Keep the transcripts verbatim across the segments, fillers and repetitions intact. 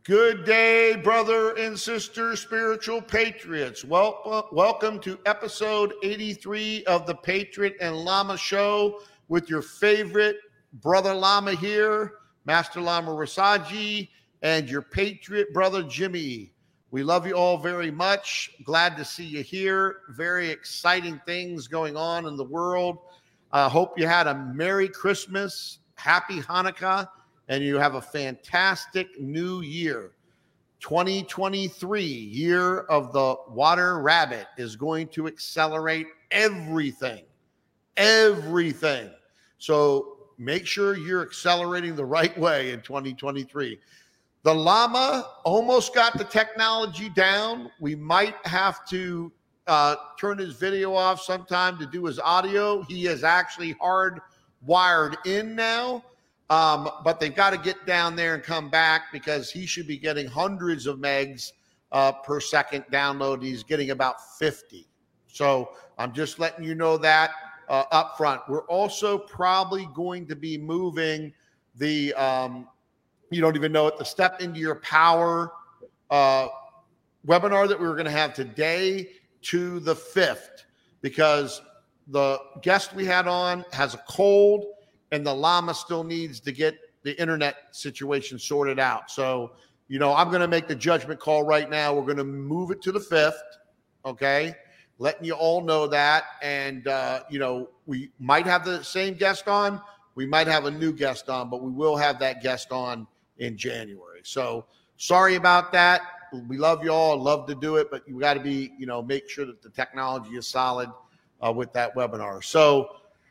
Good day, brother and sister, spiritual patriots. Well, welcome to episode eighty-three of the Patriot and Lama Show with your favorite brother Lama here, Master Lama Rasaji, and your patriot brother Jimmy. We love you all very much. Glad to see you here. Very exciting things going on in the world. I uh, hope you had a Merry Christmas, Happy Hanukkah, and you have a fantastic new year. twenty twenty-three, year of the water rabbit, is going to accelerate everything, everything. So make sure you're accelerating the right way in twenty twenty-three. The Lama almost got the technology down. We might have to uh, turn his video off sometime to do his audio. He is actually hardwired in now. Um, but they've got to get down there and come back because he should be getting hundreds of megs uh, per second download. He's getting about fifty. So I'm just letting you know that uh, up front. We're also probably going to be moving the, um, you don't even know it, the Step Into Your Power uh, webinar that we were going to have today to the fifth because the guest we had on has a cold. And the Lama still needs to get the internet situation sorted out. So, you know, I'm going to make the judgment call right now. We're going to move it to the fifth, okay? Letting you all know that. And, uh, you know, we might have the same guest on. We might have a new guest on, but we will have that guest on in January. So sorry about that. We love you all. Love to do it, but you got to be, you know, make sure that the technology is solid uh, with that webinar. So,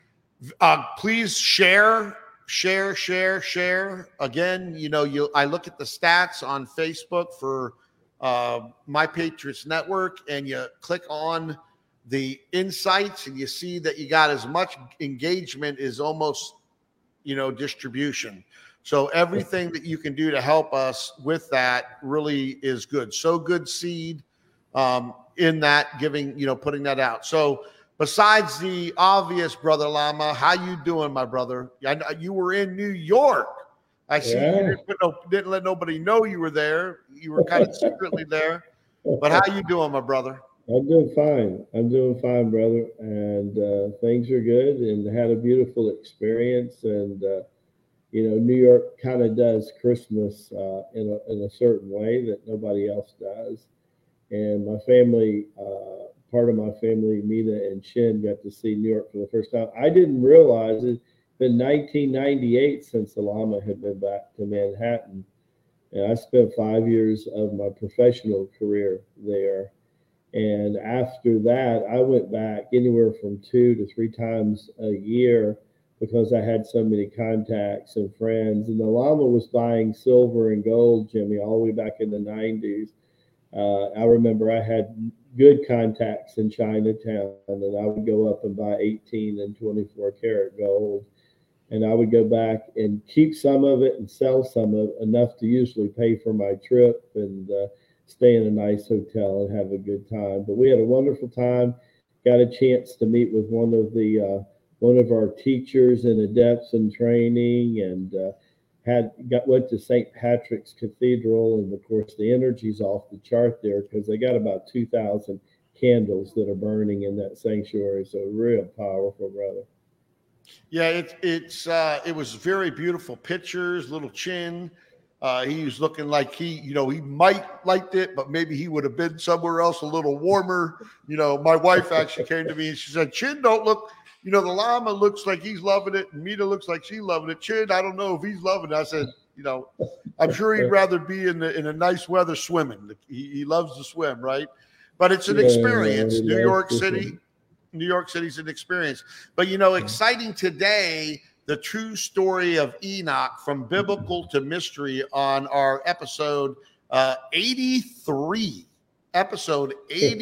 Uh, please share, share, share, share. Again, you know, you. I look at the stats on Facebook for uh, My Patriots Network, and you click on the insights, and you see that you got as much engagement as almost, you know, distribution. So everything that you can do to help us with that really is good. So good seed um, in that, giving, you know, putting that out. So. Besides the obvious, Brother Lama, how you doing, my brother? I know you were in New York. I see yeah. you didn't, put no, didn't let nobody know you were there. You were kind of secretly there. But how you doing, my brother? I'm doing fine. I'm doing fine, brother. And uh, things are good and had a beautiful experience. And, uh, you know, New York kind of does Christmas uh, in, a, in a certain way that nobody else does. And my family uh, – part of my family, Mita and Shin, got to see New York for the first time. I didn't realize it. It's been nineteen ninety-eight since the Lama had been back to Manhattan. And I spent five years of my professional career there. And after that, I went back anywhere from two to three times a year because I had so many contacts and friends. And the Lama was buying silver and gold, Jimmy, all the way back in the nineties. Uh, I remember I had good contacts in Chinatown, and I would go up and buy eighteen and twenty-four karat gold. And I would go back and keep some of it and sell some of it, enough to usually pay for my trip and uh, stay in a nice hotel and have a good time. But we had a wonderful time. Got a chance to meet with one of the uh, one of our teachers in adepts in training, and uh, had got went to Saint Patrick's Cathedral, and of course the energy's off the chart there because they got about two thousand candles that are burning in that sanctuary. So real powerful, brother. Yeah, it, it's uh, it was very beautiful pictures. Little Chin, uh, he was looking like he, you know, he might liked it, but maybe he would have been somewhere else a little warmer. You know, my wife actually came to me and she said, "Chin don't look." You know, the Lama looks like he's loving it, and Mita looks like she's loving it. Chin, I don't know if he's loving it. I said, you know, I'm sure he'd rather be in the, in a nice weather swimming. He, he loves to swim, right? But it's an experience. New York City, New York City's an experience. But, you know, exciting today, the true story of Enoch from biblical to mystery on our episode uh, eighty-three. Episode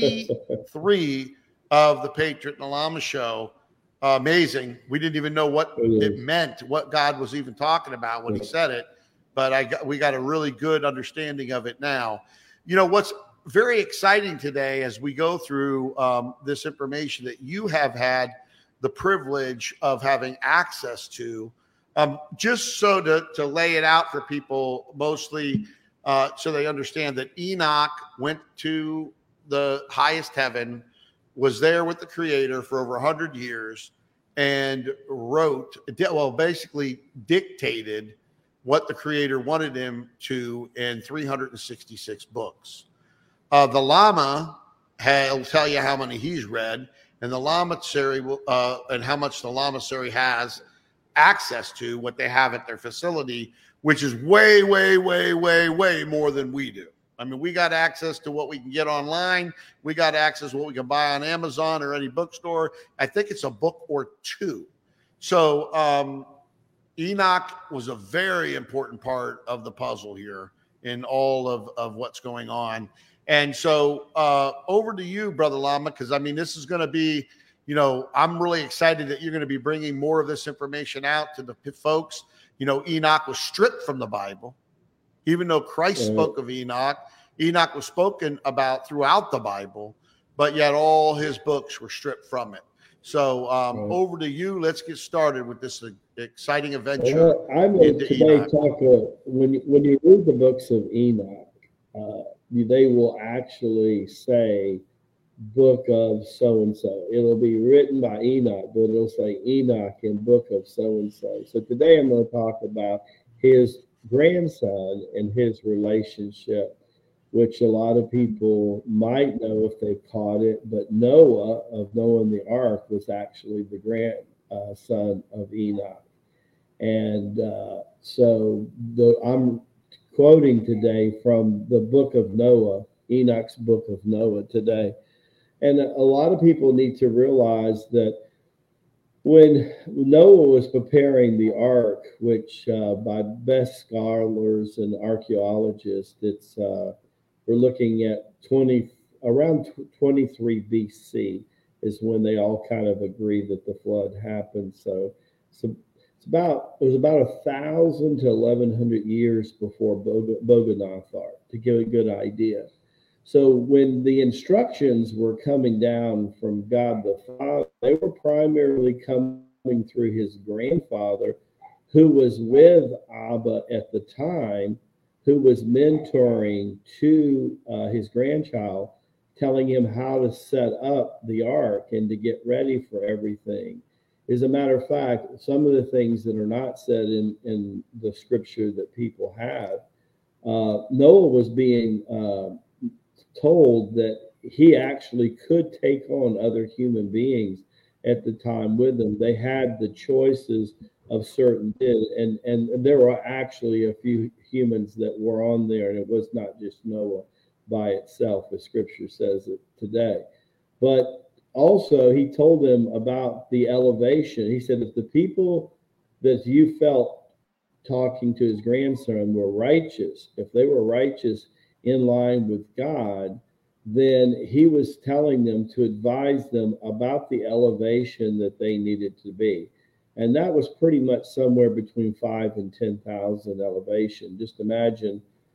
eighty-three of the Patriot and the Lama Show. Uh, amazing. We didn't even know what it meant, what God was even talking about when he said it, but I got, we got a really good understanding of it now. You know, what's very exciting today as we go through um, this information that you have had the privilege of having access to, um, just so to, to lay it out for people, mostly uh, so they understand that Enoch went to the highest heaven, was there with the Creator for over one hundred years, and wrote, well, basically dictated what the Creator wanted him to in three hundred sixty-six books. Uh, the Lama will tell you how many he's read, and the Lamasery will, uh, and how much the Lamasery has access to, what they have at their facility, which is way, way, way, way, way more than we do. I mean, we got access to what we can get online. We got access to what we can buy on Amazon or any bookstore. I think it's a book or two. So um, Enoch was a very important part of the puzzle here in all of, of what's going on. And so uh, over to you, Brother Lama, because, I mean, this is going to be, you know, I'm really excited that you're going to be bringing more of this information out to the folks. You know, Enoch was stripped from the Bible. Even though Christ Right. spoke of Enoch, Enoch was spoken about throughout the Bible, but yet all his books were stripped from it. So um, Right. over to you. Let's get started with this exciting adventure. Well, I'm going to into today Enoch. talk, uh, when, you- when you read the books of Enoch, uh, you- they will actually say book of so-and-so. It'll be written by Enoch, but it'll say Enoch in book of so-and-so. So today I'm going to talk about his grandson and his relationship, which a lot of people might know if they've caught it, but Noah of Noah and the Ark was actually the grandson of Enoch. And uh, so the, I'm quoting today from the book of Noah, Enoch's book of Noah today. And a lot of people need to realize that when Noah was preparing the ark, which uh, by best scholars and archaeologists, it's uh, we're looking at twenty around twenty-three B C is when they all kind of agree that the flood happened. So, so it's about it was about a thousand to eleven hundred years before Boganathar, to give a good idea. So when the instructions were coming down from God the Father, they were primarily coming through his grandfather, who was with Abba at the time, who was mentoring to uh, his grandchild, telling him how to set up the ark and to get ready for everything. As a matter of fact, some of the things that are not said in, in the scripture that people have, uh, Noah was being uh, told that he actually could take on other human beings at the time with them. They had the choices of certain, and, and, and there were actually a few humans that were on there, and it was not just Noah by itself, as scripture says it today. But also he told them about the elevation. He said, if the people that you felt talking to his grandson were righteous, if they were righteous in line with God, then he was telling them to advise them about the elevation that they needed to be. And that was pretty much somewhere between five and ten thousand elevation. Just imagine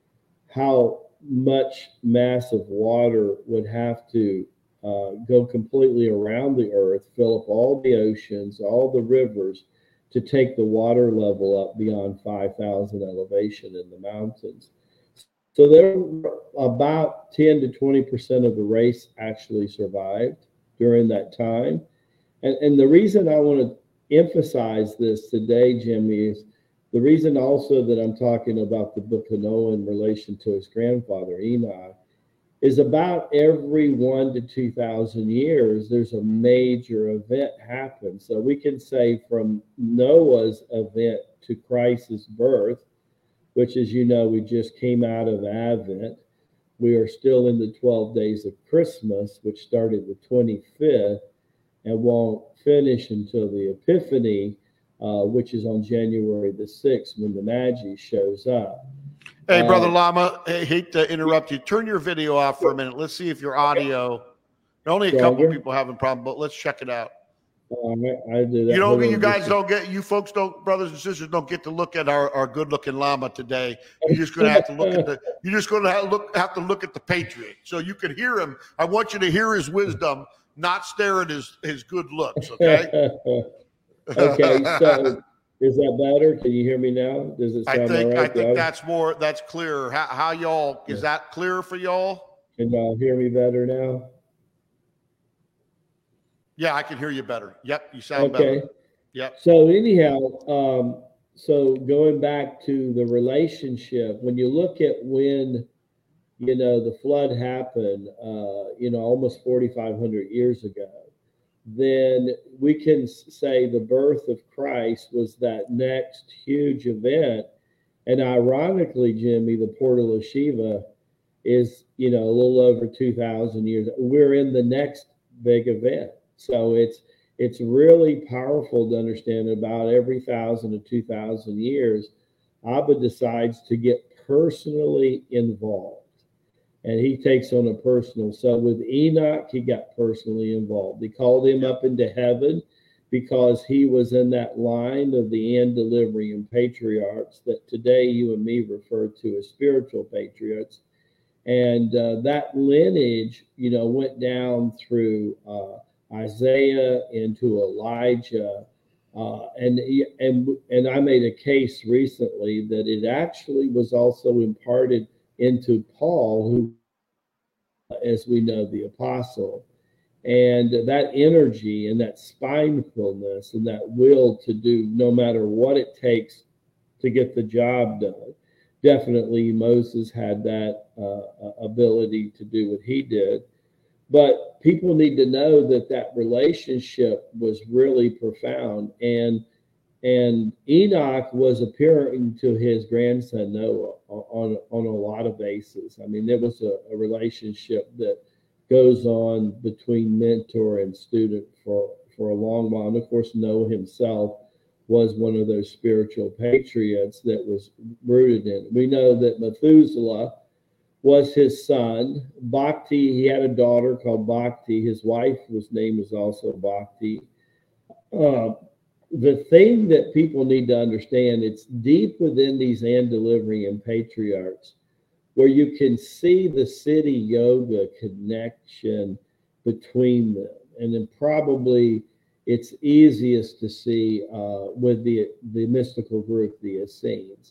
how much mass of water would have to uh, go completely around the earth, fill up all the oceans, all the rivers, to take the water level up beyond five thousand elevation in the mountains. So there were about ten to twenty percent of the race actually survived during that time. And, and the reason I want to emphasize this today, Jimmy, is the reason also that I'm talking about the book of Noah in relation to his grandfather, Enoch, is about every one to two thousand years, there's a major event happen. So we can say from Noah's event to Christ's birth, which, as you know, we just came out of Advent. We are still in the twelve days of Christmas, which started the twenty-fifth and won't finish until the Epiphany, uh, which is on January the sixth, when the Magi shows up. Hey, uh, Brother Lama, I hate to interrupt you. Turn your video off for a minute. Let's see if your audio, only a couple Stronger? people having a problem, but let's check it out. Uh, I, I do that. You don't, Hold on you guys just a- don't get, you folks don't, brothers and sisters don't get to look at our, our good looking Lama today. You're just going to have to look at the, you're just going to have, look, have to look at the Patriot. So you can hear him. I want you to hear his wisdom, not stare at his, his good looks. Okay. Okay, so Is that better? Can you hear me now? Does it sound I think all right? I think that's more that's clearer. How, how y'all is that clear for y'all? Can y'all hear me better now? Yeah, I can hear you better. Yep, you sound okay. better. Yep. So anyhow, um, so going back to the relationship, when you look at when you know the flood happened, uh, you know, almost forty-five hundred years ago, then we can say the birth of Christ was that next huge event. And ironically, Jimmy, the portal of Shiva is, you know, a little over two thousand years. We're in the next big event. So it's it's really powerful to understand about every thousand to two thousand years, Abba decides to get personally involved. And he takes on a personal. So with Enoch, he got personally involved. He called him up into heaven because he was in that line of the antediluvian patriarchs that today you and me refer to as spiritual patriarchs. And uh, that lineage, you know, went down through uh, Isaiah into Elijah. Uh, and and and I made a case recently that it actually was also imparted into Paul, who, as we know, the apostle. And that energy and that spinefulness and that will to do no matter what it takes to get the job done. Definitely Moses had that uh, ability to do what he did. But people need to know that that relationship was really profound. And and Enoch was appearing to his grandson Noah on, on a lot of bases. I mean, there was a, a relationship that goes on between mentor and student for, for a long while. And of course, Noah himself was one of those spiritual patriots that was rooted in. We know that Methuselah was his son. Bhakti, he had a daughter called Bhakti. His wife was name was also Bhakti. Uh, the thing that people need to understand, it's deep within these antediluvian patriarchs where you can see the city yoga connection between them. And then probably it's easiest to see uh, with the, the mystical group, the Essenes.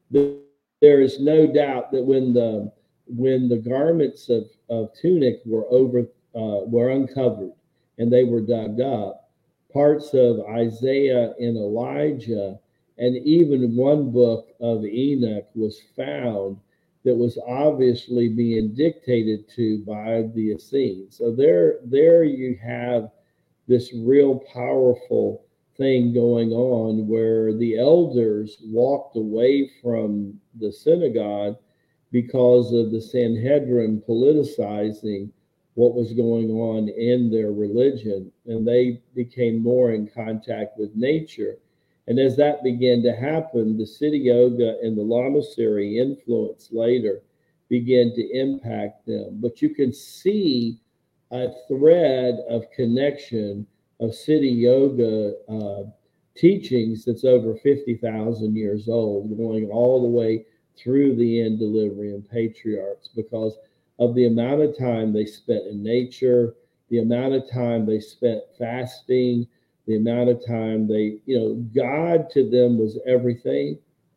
There is no doubt that when the when the garments of, of tunic were over uh, were uncovered and they were dug up, parts of Isaiah and Elijah and even one book of Enoch was found that was obviously being dictated to by the Essenes. So there, there you have this real powerful thing going on where the elders walked away from the synagogue because of the Sanhedrin politicizing what was going on in their religion, and they became more in contact with nature. And as that began to happen, the Siddha Yoga and the Lamasery influence later began to impact them. But you can see a thread of connection of Siddha Yoga uh, teachings that's over fifty thousand years old, going all the way through the antediluvian patriarchs because of the amount of time they spent in nature, the amount of time they spent fasting, the amount of time they, you know, God to them was everything.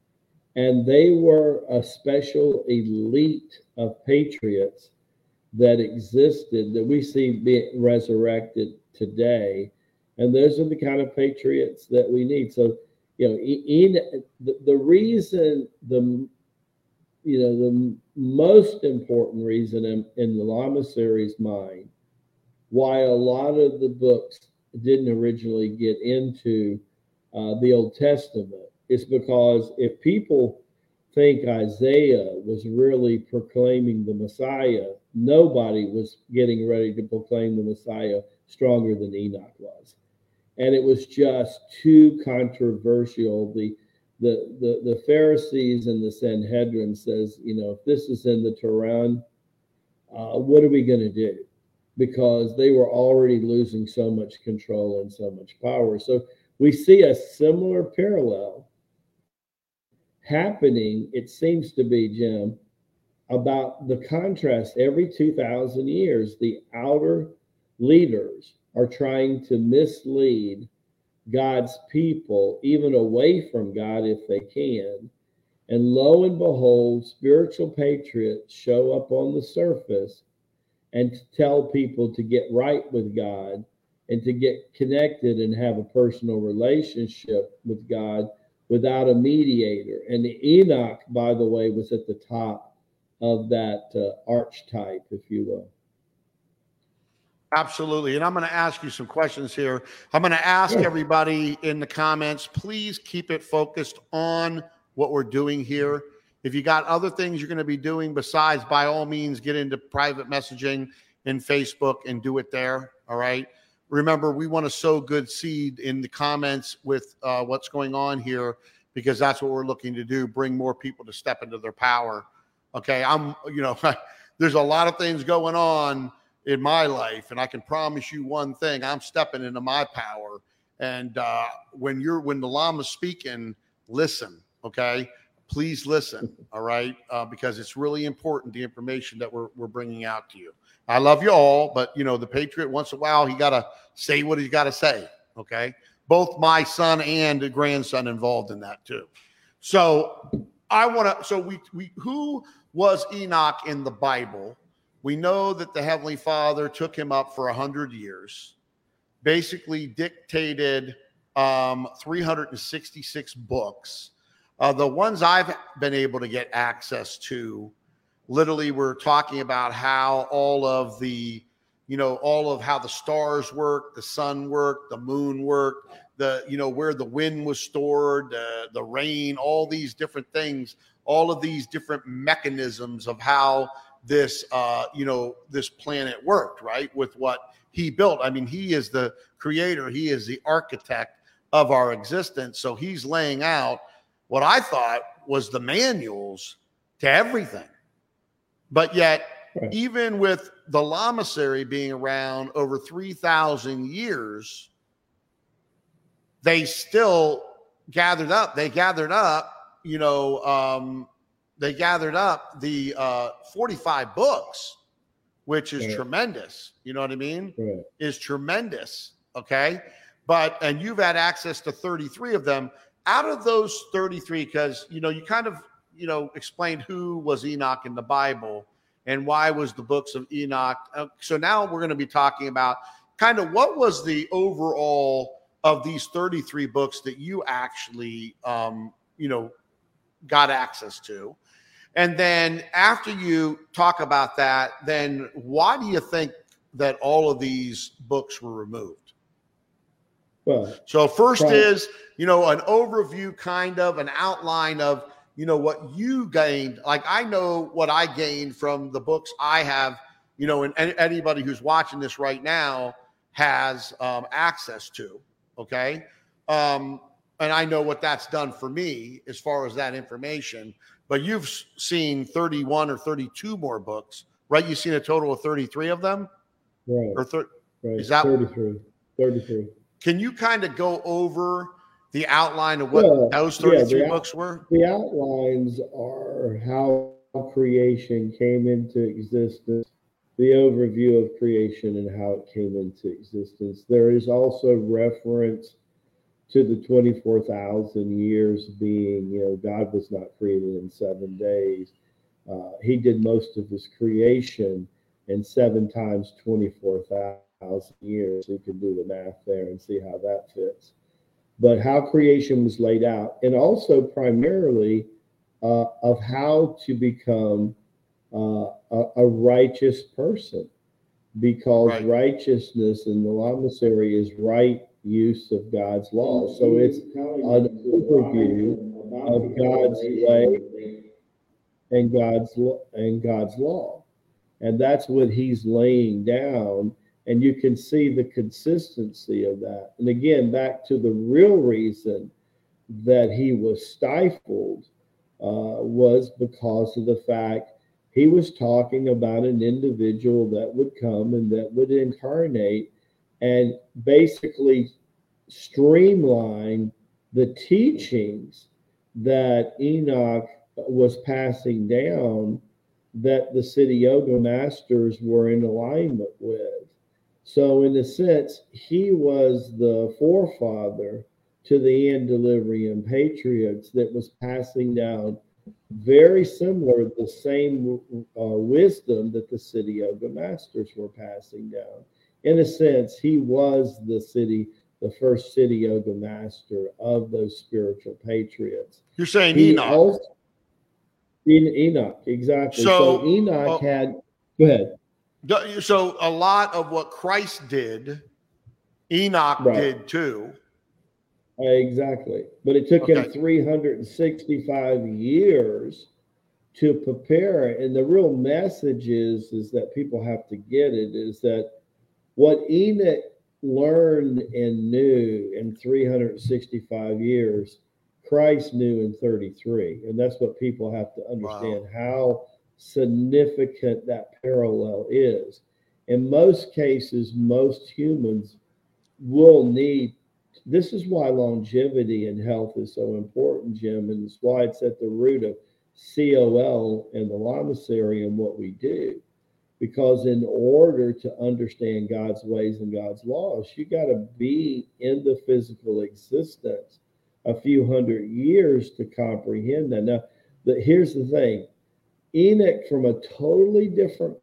And they were a special elite of patriots that existed that we see being resurrected today. And those are the kind of patriots that we need. So, you know, in, the, the reason, the you know, the most important reason in, in the Lamasery's mind why a lot of the books didn't originally get into uh, the Old Testament is because if people think Isaiah was really proclaiming the Messiah, nobody was getting ready to proclaim the Messiah stronger than Enoch was. And it was just too controversial. The The, the, the Pharisees and the Sanhedrin says, you know, if this is in the Quran, uh, what are we going to do? Because they were already losing so much control and so much power. So we see a similar parallel happening, it seems to be, Jim, about the contrast. Every two thousand years, the outer leaders are trying to mislead God's people, even away from God if they can. And lo and behold, spiritual patriots show up on the surface and to tell people to get right with God and to get connected and have a personal relationship with God without a mediator. And Enoch, by the way, was at the top of that uh, archetype, if you will. Absolutely. And I'm going to ask you some questions here. I'm going to ask Sure. everybody in the comments, please keep it focused on what we're doing here. If you got other things you're going to be doing besides, by all means, get into private messaging in Facebook and do it there. All right. Remember, we want to sow good seed in the comments with uh, what's going on here, because that's what we're looking to do. Bring more people to step into their power. Okay. I'm, you know, there's a lot of things going on in my life, and I can promise you one thing: I'm stepping into my power. And uh, when you're when the Lama's speaking, listen, okay? Please listen, all right? Uh, because it's really important, the information that we're we're bringing out to you. I love you all, but you know, the Patriot, once in a while, he got to say what he's got to say, okay? Both my son and the grandson involved in that too. So I want to. So we we who was Enoch in the Bible? We know that the Heavenly Father took him up for a hundred years, basically dictated um, three hundred sixty-six books. Uh, the ones I've been able to get access to, literally we're talking about how all of the, you know, all of how the stars work, the sun worked, the moon worked, the, you know, where the wind was stored, uh, the rain, all these different things, all of these different mechanisms of how this, uh, you know, this planet worked, right? With what he built. I mean, he is the creator. He is the architect of our existence. So he's laying out what I thought was the manuals to everything. But yet, right, even with the Lamasery being around over three thousand years, they still gathered up. They gathered up, you know, um, they gathered up the uh, forty-five books, which is right, tremendous. You know what I mean? Right. Is tremendous. Okay. But, and you've had access to thirty-three of them. Out of those thirty-three, because, you know, you kind of, you know, explained who was Enoch in the Bible and why was the books of Enoch. Uh, so now we're going to be talking about kind of what was the overall of these thirty-three books that you actually, um, you know, got access to. And then after you talk about that, then why do you think that all of these books were removed? Well, so first right, is, you know, an overview, kind of an outline of, you know, what you gained. Like, I know what I gained from the books I have, you know, and anybody who's watching this right now has um, access to. Okay. Um, and I know what that's done for me as far as that information. But you've seen thirty-one or thirty-two more books, right? You've seen a total of thirty-three of them? Right. Or thir- right. Is that thirty-three? thirty-three. Can you kind of go over the outline of what well, those thirty-three yeah, books were? The outlines are how creation came into existence, the overview of creation and how it came into existence. There is also reference to the twenty-four thousand years being, you know, God was not created in seven days. Uh, he did most of his creation in seven times twenty-four thousand years. You can do the math there and see how that fits. But how creation was laid out, and also primarily uh, of how to become uh, a, a righteous person, because right, righteousness in the Lamasery is right use of God's law. So it's an overview of God's way and God's and God's law, and that's what he's laying down. And you can see the consistency of that. And again, back to the real reason that he was stifled uh, was because of the fact he was talking about an individual that would come and that would incarnate and basically streamline the teachings that Enoch was passing down, that the Siddha Yoga masters were in alignment with. So in a sense, he was the forefather to the antediluvian patriots that was passing down very similar, the same uh, wisdom that the City Yoga Masters were passing down. In a sense, he was the city, the first City Yoga Master of those spiritual patriots. You're saying he Enoch. Also, in Enoch, exactly. So, so Enoch uh, had, go ahead. So a lot of what Christ did, Enoch right. did too. Exactly. But it took okay. him three hundred sixty-five years to prepare. And the real message is, is that people have to get it, is that what Enoch learned and knew in three hundred sixty-five years, Christ knew in thirty-three. And that's what people have to understand, wow. how significant that parallel is. In most cases, most humans will need, this is why longevity and health is so important, Jim, and it's why it's at the root of C O L and the Lamasery and what we do. Because in order to understand God's ways and God's laws, you got to be in the physical existence a few hundred years to comprehend that. Now, the, here's the thing. Enoch, from a totally different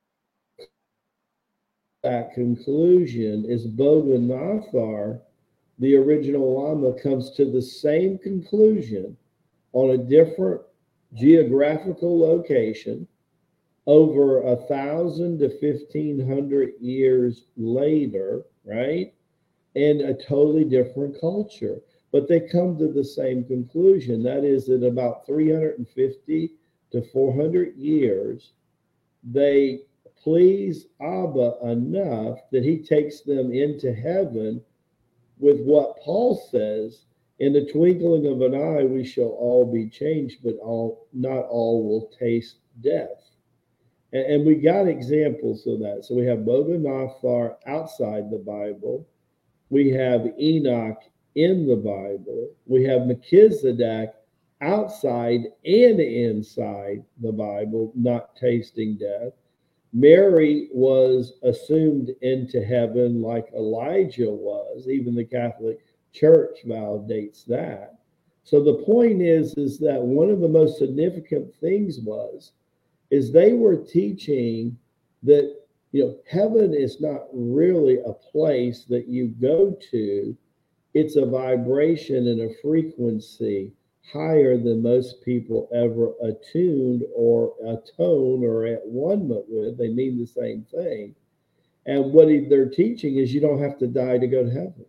that conclusion, is Boganathar, the original Lama, comes to the same conclusion on a different geographical location over a thousand to fifteen hundred years later, right? And a totally different culture. But they come to the same conclusion. That is, that about three hundred fifty to four hundred years, they please Abba enough that he takes them into heaven with what Paul says, in the twinkling of an eye, we shall all be changed, but all not all will taste death. And, and we got examples of that. So we have Boganathar outside the Bible. We have Enoch in the Bible. We have Melchizedek outside and inside the Bible, not tasting death. Mary was assumed into heaven like Elijah was. Even the Catholic Church validates that. So the point is, is that one of the most significant things was, is they were teaching that, you know, heaven is not really a place that you go to. It's a vibration and a frequency higher than most people ever attuned or atone or at one with. They mean the same thing. And what he, they're teaching is you don't have to die to go to heaven.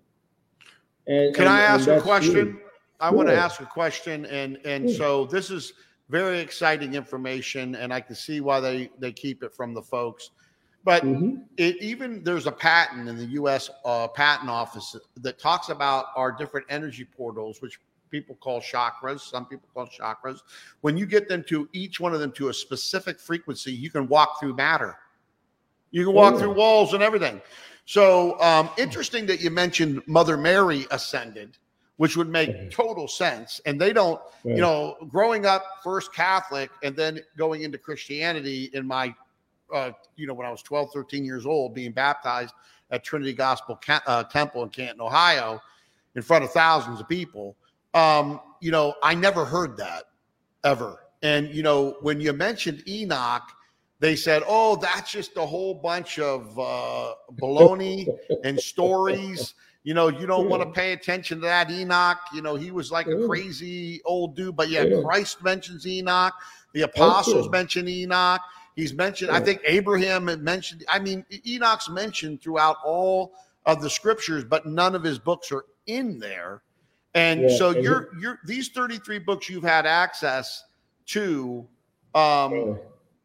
And can and, I ask and a question? True. I Sure. want to ask a question. And, and Sure. so this is very exciting information, and I can see why they, they keep it from the folks. But mm-hmm. it, even there's a patent in the U S uh, patent office that talks about our different energy portals, which people call chakras. Some people call chakras. When you get them to each one of them to a specific frequency, you can walk through matter. You can walk oh. through walls and everything. So um, interesting that you mentioned Mother Mary ascended, which would make total sense. And they don't, right. you know, growing up first Catholic and then going into Christianity in my, uh, you know, when I was twelve, thirteen years old, being baptized at Trinity Gospel Ca- uh, Temple in Canton, Ohio, in front of thousands of people. Um, you know, I never heard that ever. And, you know, when you mentioned Enoch, they said, oh, that's just a whole bunch of uh, baloney and stories. You know, you don't yeah. want to pay attention to that Enoch. You know, he was like yeah. a crazy old dude. But yeah, yeah. Christ mentions Enoch. The apostles okay. mention Enoch. He's mentioned, yeah. I think Abraham had mentioned, I mean, Enoch's mentioned throughout all of the scriptures, but none of his books are in there. And yeah, so and you're, you're, these thirty-three books you've had access to. Um,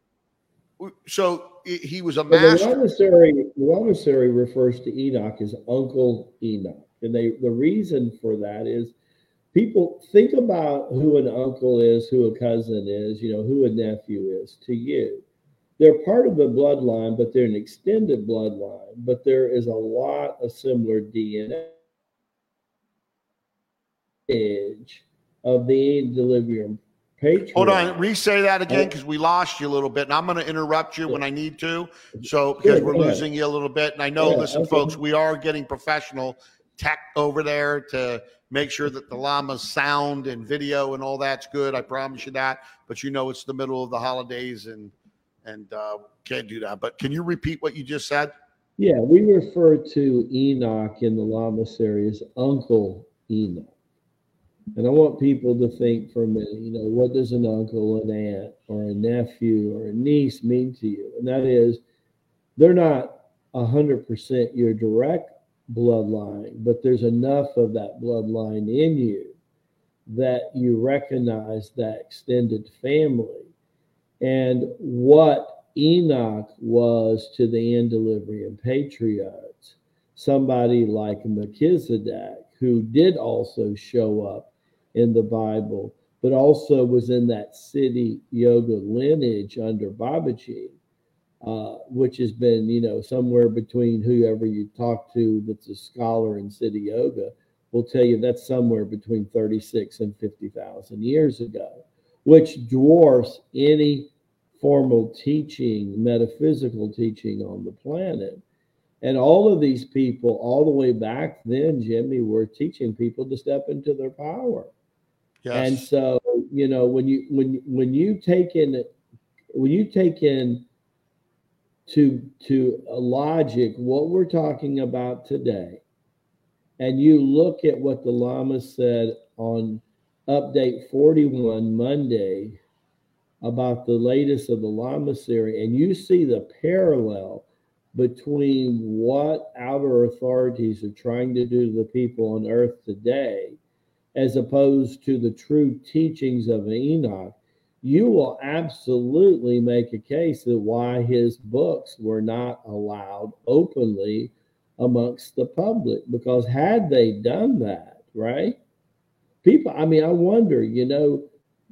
yeah. So he was a master. The Lamasery, the Lamasery refers to Enoch as Uncle Enoch. And they, the reason for that is people think about who an uncle is, who a cousin is, you know, who a nephew is to you. They're part of the bloodline, but they're an extended bloodline. But there is a lot of similar D N A of the antediluvian patriarchs. Hold on, re-say that again because we lost you a little bit, and I'm going to interrupt you when I need to. So because Sure, we're go ahead. losing you a little bit, and I know, Yeah, listen, okay. folks, we are getting professional tech over there to make sure that the llama's sound and video and all that's good. I promise you that. But you know, it's the middle of the holidays, and and uh, can't do that. But can you repeat what you just said? Yeah, we refer to Enoch in the Lama series, Uncle Enoch. And I want people to think for a minute, you know, what does an uncle, an aunt, or a nephew, or a niece mean to you? And that is, they're not one hundred percent your direct bloodline, but there's enough of that bloodline in you that you recognize that extended family. And what Enoch was to the antediluvian patriots, somebody like Melchizedek, who did also show up in the Bible, but also was in that Siddhi Yoga lineage under Babaji, uh, which has been, you know, somewhere between whoever you talk to that's a scholar in Siddhi Yoga will tell you that's somewhere between thirty-six and fifty thousand years ago, which dwarfs any formal teaching, metaphysical teaching on the planet. And all of these people, all the way back then, Jimmy, were teaching people to step into their power. Yes. And so, you know, when you when when you take in when you take in to to a logic what we're talking about today, and you look at what the Lama said on update forty-one Monday about the latest of the Lama series, and you see the parallel between what outer authorities are trying to do to the people on earth today, as opposed to the true teachings of Enoch, you will absolutely make a case that why his books were not allowed openly amongst the public. Because had they done that, right? People, I mean, I wonder, you know,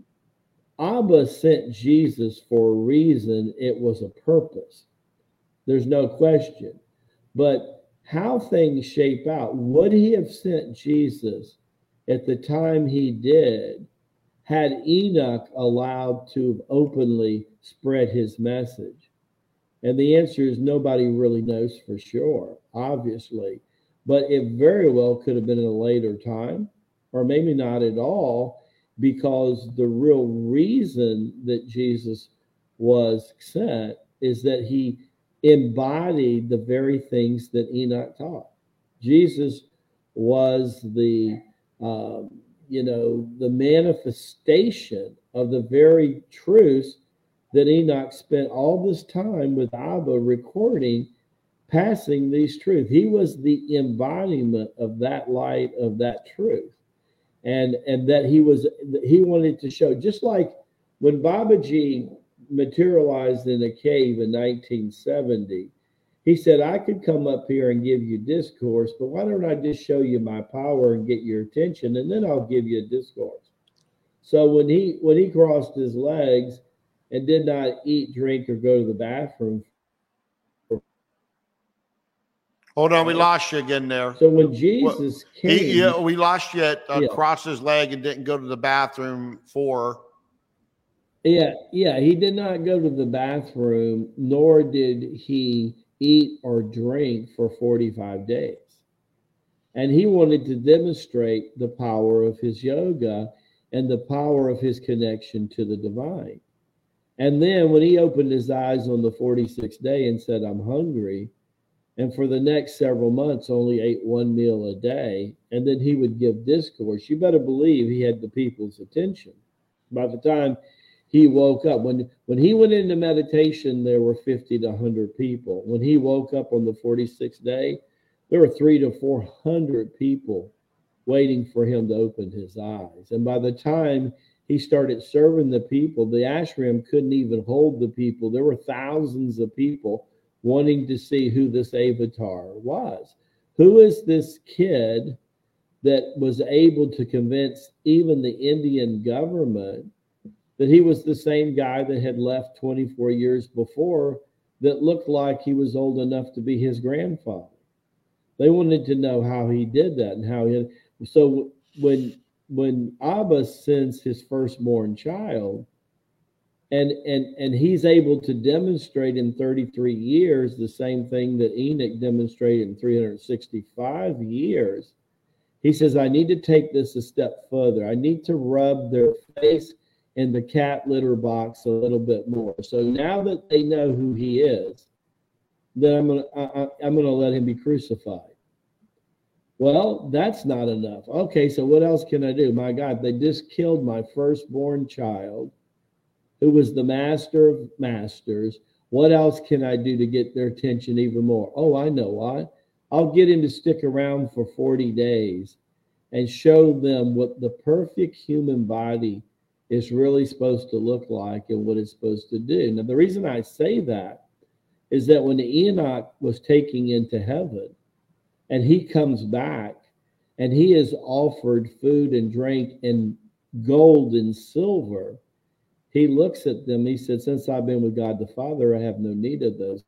Abba sent Jesus for a reason. It was a purpose. There's no question. But how things shape out, would he have sent Jesus at the time he did, had Enoch allowed to openly spread his message? And the answer is nobody really knows for sure, obviously. But it very well could have been at a later time, or maybe not at all, because the real reason that Jesus was sent is that he embodied the very things that Enoch taught. Jesus was the, um, you know, the manifestation of the very truths that Enoch spent all this time with Abba recording, passing these truths. He was the embodiment of that light, of that truth. And, and that he was, he wanted to show, just like when Babaji materialized in a cave in nineteen seventy, he said, I could come up here and give you discourse, but why don't I just show you my power and get your attention, and then I'll give you a discourse. So when he when he crossed his legs and did not eat, drink, or go to the bathroom. Hold on, we lost you again there. So when Jesus well, came, he, yeah, we lost you at uh, yeah. crossed his leg and didn't go to the bathroom for. Yeah, yeah, he did not go to the bathroom, nor did he eat or drink for forty-five days. And he wanted to demonstrate the power of his yoga and the power of his connection to the divine. And then when he opened his eyes on the forty-sixth day and said, I'm hungry, and for the next several months only ate one meal a day, and then he would give discourse, you better believe he had the people's attention. By the time he woke up, when, when he went into meditation, there were fifty to one hundred people. When he woke up on the forty-sixth day, there were three to four hundred people waiting for him to open his eyes. And by the time he started serving the people, the ashram couldn't even hold the people. There were thousands of people wanting to see who this avatar was. Who is this kid that was able to convince even the Indian government that he was the same guy that had left twenty-four years before, that looked like he was old enough to be his grandfather? They wanted to know how he did that and how he had. So when when Abba sends his firstborn child, and and and he's able to demonstrate in thirty-three years the same thing that Enoch demonstrated in three hundred sixty-five years. He says, I need to take this a step further. I need to rub their face in the cat litter box a little bit more. So now that they know who he is, then I'm gonna I, I'm gonna let him be crucified. Well, that's not enough. Okay, so what else can I do? My God, they just killed my firstborn child, who was the master of masters. What else can I do to get their attention even more? Oh, I know why. I'll get him to stick around for forty days and show them what the perfect human body is really supposed to look like and what it's supposed to do. Now, the reason I say that is that when Enoch was taken into heaven and he comes back and he is offered food and drink and gold and silver, he looks at them. He said, since I've been with God the Father, I have no need of those.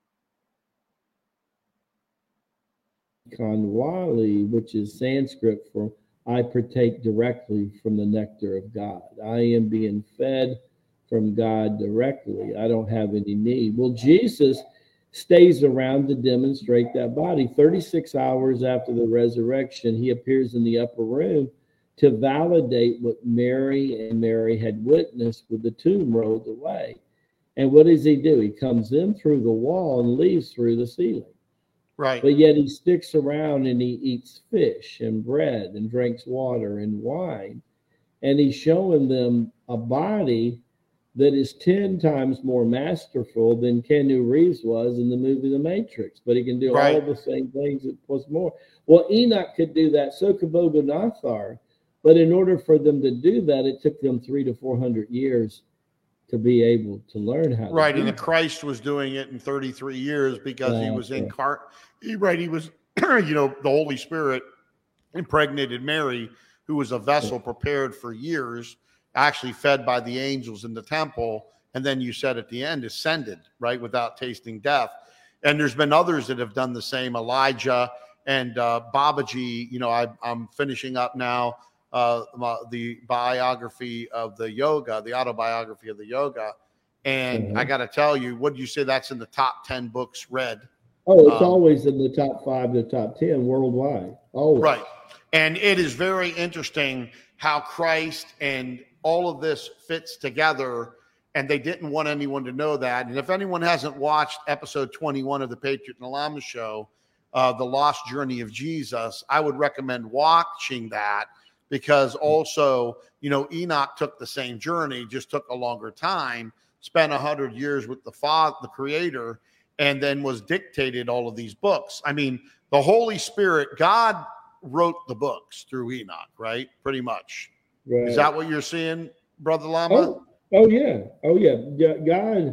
Kanwali, which is Sanskrit for I partake directly from the nectar of God. I am being fed from God directly. I don't have any need. Well, Jesus stays around to demonstrate that body. thirty-six hours after the resurrection, he appears in the upper room to validate what Mary and Mary had witnessed with the tomb rolled away. And what does he do? He comes in through the wall and leaves through the ceiling. Right. But yet he sticks around and he eats fish and bread and drinks water and wine. And he's showing them a body that is ten times more masterful than Keanu Reeves was in the movie The Matrix. But he can do right. all the same things plus more. Well, Enoch could do that. So could Boganathar. But in order for them to do that, it took them three to four hundred years to be able to learn how right. to do And that. Christ was doing it in thirty-three years because That's he was right. incarnate. He, right. He was, you know, the Holy Spirit impregnated Mary, who was a vessel Yeah. prepared for years, actually fed by the angels in the temple. And then you said at the end, ascended, right, without tasting death. And there's been others that have done the same, Elijah and uh, Babaji. You know, I, I'm finishing up now uh, the biography of the yoga, the autobiography of the yoga. And Mm-hmm. I got to tell you, what do you say that's in the top ten books read? Oh, it's Um, always in the top five, the top ten worldwide. Always. Right. And it is very interesting how Christ and all of this fits together. And they didn't want anyone to know that. And if anyone hasn't watched episode twenty-one of the Patriot and the Lama Show, uh, The Lost Journey of Jesus, I would recommend watching that, because also, you know, Enoch took the same journey, just took a longer time, spent one hundred years with the Father, the Creator, and then was dictated all of these books. I mean, the Holy Spirit, God wrote the books through Enoch, right? Pretty much. Right. Is that what you're seeing, Brother Lama? Oh, oh yeah. Oh yeah. God,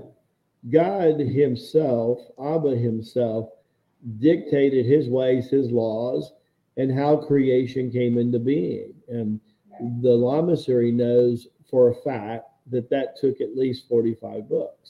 God himself, Abba himself, dictated his ways, his laws, and how creation came into being. And the Lamasery knows for a fact that that took at least forty-five books,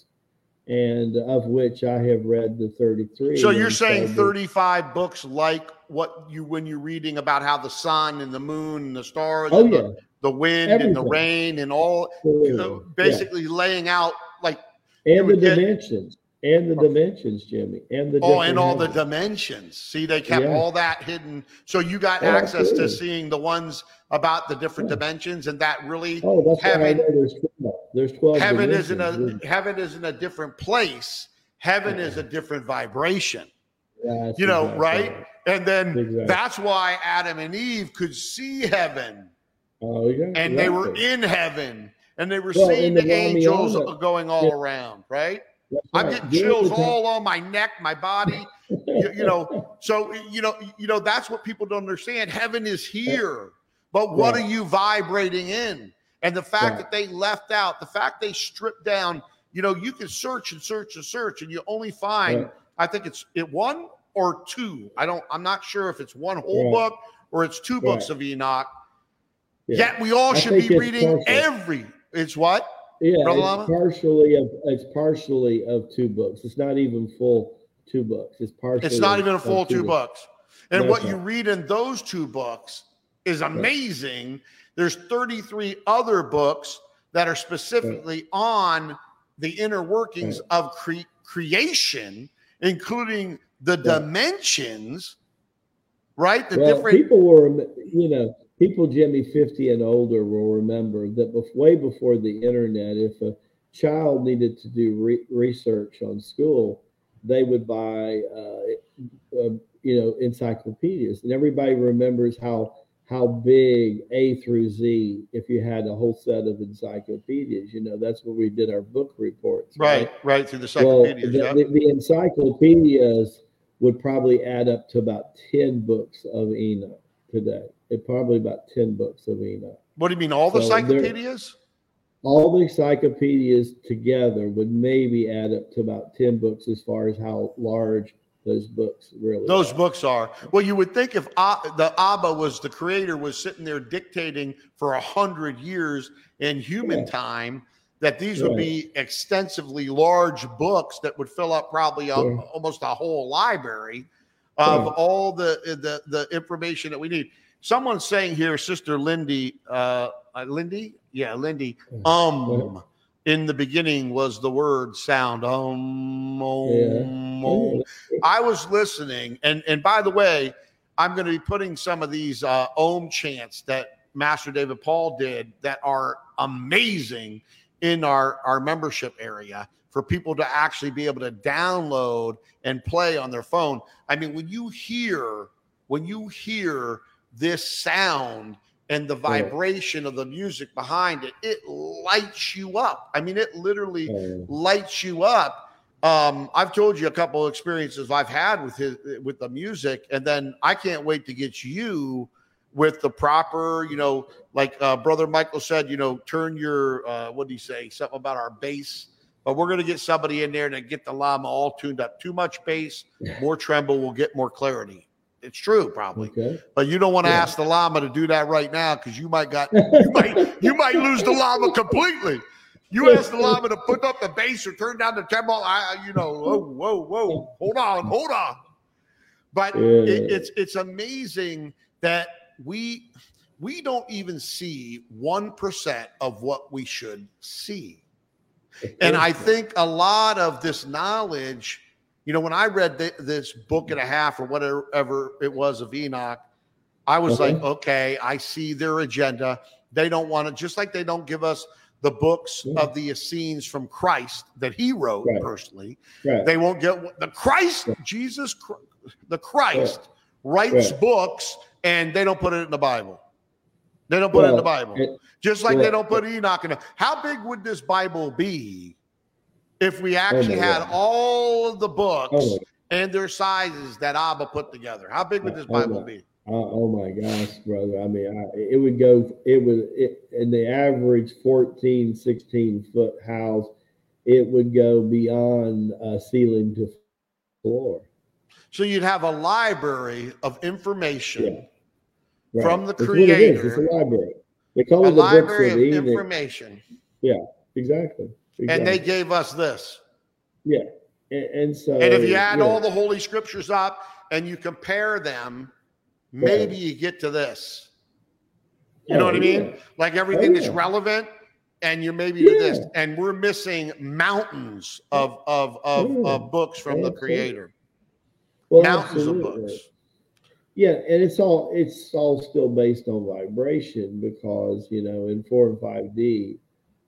and of which I have read the thirty-three. So you're and saying so thirty-five books like what you, when you're reading about how the sun and the moon and the stars Oh and yeah. the, the wind Everything. and the rain and all, you know, basically yeah. laying out like. And the get, dimensions. And the dimensions, Jimmy. And the Oh, and all heavens. the dimensions. See, they kept Yeah. all that hidden. So you got Oh, access absolutely. to seeing the ones about the different Yeah. dimensions, and that really Oh, that's why I heaven, know there's twelve. There's twelve heaven dimensions. isn't a heaven isn't a different place. Heaven is a different vibration. That's You know, exactly right? And then Exactly. that's why Adam and Eve could see heaven, Oh, yeah. and they were exactly. in heaven, and they were Well, seeing in the the angels Ramayana- going all Yeah. around, right? That's I'm right. getting During chills the time- all on my neck, my body. you, you know, so you know, you know, that's what people don't understand. Heaven is here, but what Right. are you vibrating in? And the fact Right. that they left out, the fact they stripped down, you know, you can search and search and search, and you only find, Right. I think it's it one or two. I don't, I'm not sure if it's one whole Right. book or it's two books Right. of Enoch. Yeah. Yet we all I should think be it's reading partial. every. It's what? Yeah, Brother it's Lama? partially of it's partially of two books. It's not even full two books. It's partially. It's not even a of full two books. books. And That's what you right. read in those two books is amazing There's thirty-three other books that are specifically right. on the inner workings right. of cre- creation, including the right. dimensions, right? The well, different people were, you know, people, Jimmy, fifty and older will remember that before, way before the internet, if a child needed to do re- research on school, they would buy, uh, uh, you know, encyclopedias. And everybody remembers how how big A through Z, if you had a whole set of encyclopedias, you know, that's where we did our book reports. Right, right, right through the encyclopedias. Well, the, yep. the, the encyclopedias would probably add up to about ten books of Enoch today. It probably about ten books of Enoch. What do you mean, all the so encyclopedias? All the encyclopedias together would maybe add up to about ten books as far as how large those books really Those are. books are. Well, you would think if uh, the Abba was the creator, was sitting there dictating for a hundred years in human yeah. time, that these right. would be extensively large books that would fill up probably a, yeah. almost a whole library of yeah. all the, the the information that we need. Someone's saying here, Sister Lindy, uh, Lindy, yeah, Lindy, um. Yeah. In the beginning was the word sound. Um, um, yeah. um. I was listening. And, and by the way, I'm going to be putting some of these uh, Om chants that Master David Paul did that are amazing in our, our membership area for people to actually be able to download and play on their phone. I mean, when you hear, when you hear this sound, and the vibration yeah. of the music behind it, it lights you up. I mean, it literally yeah. lights you up. Um, I've told you a couple of experiences I've had with his, with the music, and then I can't wait to get you with the proper, you know, like uh, Brother Michael said, you know, turn your, uh, what did he say? Something about our bass. But we're going to get somebody in there to get the llama all tuned up. Too much bass, more tremble, will get more clarity. It's true, probably, okay. but you don't want to yeah. ask the llama to do that right now because you might got you might you might lose the llama completely. You ask the llama to put up the bass or turn down the tempo. I, you know, whoa, whoa, whoa, hold on, hold on. But yeah. it, it's it's amazing that we we don't even see one percent of what we should see, and I think a lot of this knowledge. You know, when I read th- this book and a half or whatever it was of Enoch, I was okay. like, okay, I see their agenda. They don't want to, just like they don't give us the books yeah. of the Essenes from Christ that he wrote right. personally. Right. They won't get the Christ, right. Jesus, the Christ right. writes right. books and they don't put it in the Bible. They don't put well, it in the Bible. It, just like well, they don't put it, Enoch in it. How big would this Bible be if we actually oh had God. all of the books oh and their sizes that Abba put together? How big would this Bible oh be? Oh, oh my gosh, brother. I mean, I, it would go, it would, it, in the average fourteen, sixteen foot house, it would go beyond uh, ceiling to floor. So you'd have a library of information yeah. right. from the That's creator. What it is. It's a library. They call a it the library books of, of information. Yeah, exactly. Exactly. And they gave us this. Yeah. And, and so. And if you add yeah. all the Holy Scriptures up and you compare them, maybe right. you get to this. You oh, know what I mean? Yeah. Like everything oh, yeah. that's relevant, and you're maybe yeah. to this. And we're missing mountains of of of, yeah. of books from yeah, the Creator. Well, mountains absolutely. of books. Yeah, and it's all it's all still based on vibration because, you know, in four and five D,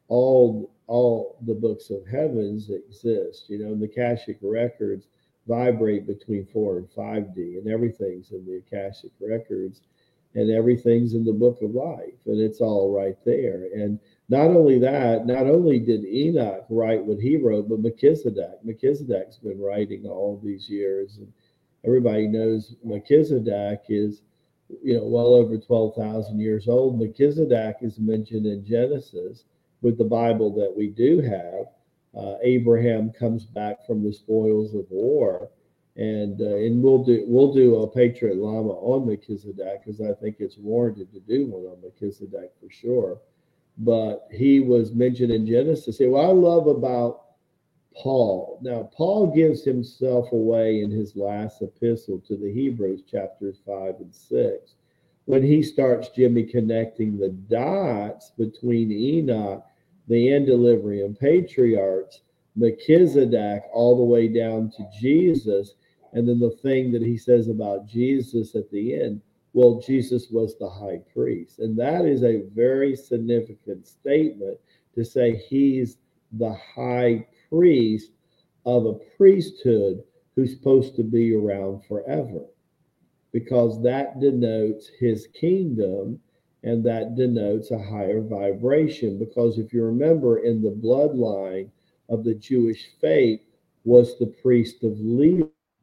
all all the books of heavens exist. You know, and the Akashic records vibrate between four and five D, and everything's in the Akashic records, and everything's in the book of life, and it's all right there. And not only that, not only did Enoch write what he wrote, but Melchizedek. Melchizedek's been writing all these years, and everybody knows Melchizedek is, you know, well over twelve thousand years old. Melchizedek is mentioned in Genesis with the Bible that we do have. Uh, Abraham comes back from the spoils of war, and uh, and we'll do we'll do a Patriot Llama on Melchizedek because I think it's warranted to do one on Melchizedek for sure. But he was mentioned in Genesis. What I love about Paul, now Paul gives himself away in his last epistle to the Hebrews, chapters five and six. when he starts, Jimmy, connecting the dots between Enoch, the antediluvian patriarchs, Melchizedek, all the way down to Jesus, and then the thing that he says about Jesus at the end, well, Jesus was the high priest. And that is a very significant statement to say he's the high priest of a priesthood who's supposed to be around forever, because that denotes his kingdom, and that denotes a higher vibration. Because if you remember, in the bloodline of the Jewish faith was the priest of Levi.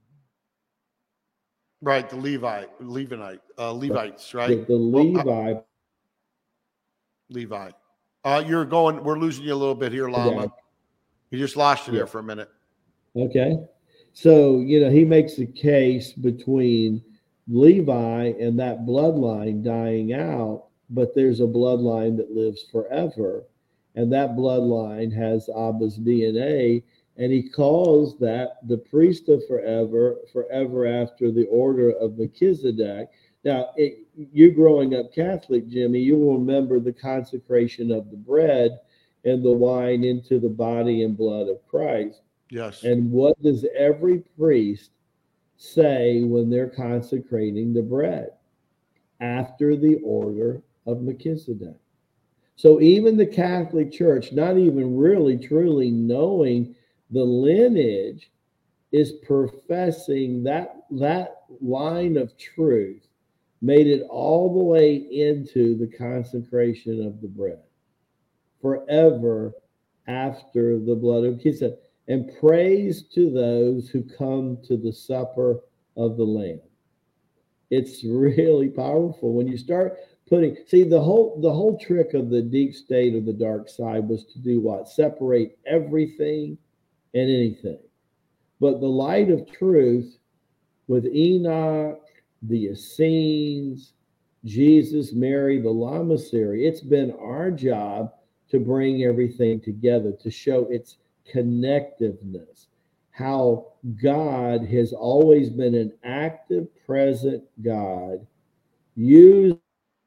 Right, the Levi, Levite, uh, Levites, right? The, the Levi. Well, Levi. Uh, you're going, we're losing you a little bit here, Lama. You just lost you yeah. there for a minute. Okay. So, you know, he makes a case between Levi and that bloodline dying out, but there's a bloodline that lives forever. And that bloodline has Abba's D N A, and he calls that the priest of forever, forever after the order of Melchizedek. Now, it, you growing up Catholic, Jimmy, you will remember the consecration of the bread and the wine into the body and blood of Christ. Yes. And what does every priest say when they're consecrating the bread? After the order of Melchizedek. So even the Catholic Church, not even really truly knowing the lineage, is professing that that line of truth made it all the way into the consecration of the bread forever after the blood of Melchizedek. And praise to those who come to the supper of the Lamb. It's really powerful when you start putting, see, the whole the whole trick of the deep state of the dark side was to do what? Separate everything and anything. But the light of truth with Enoch, the Essenes, Jesus, Mary, the Lamasery, it's been our job to bring everything together, to show its connectiveness, how God has always been an active, present God, used.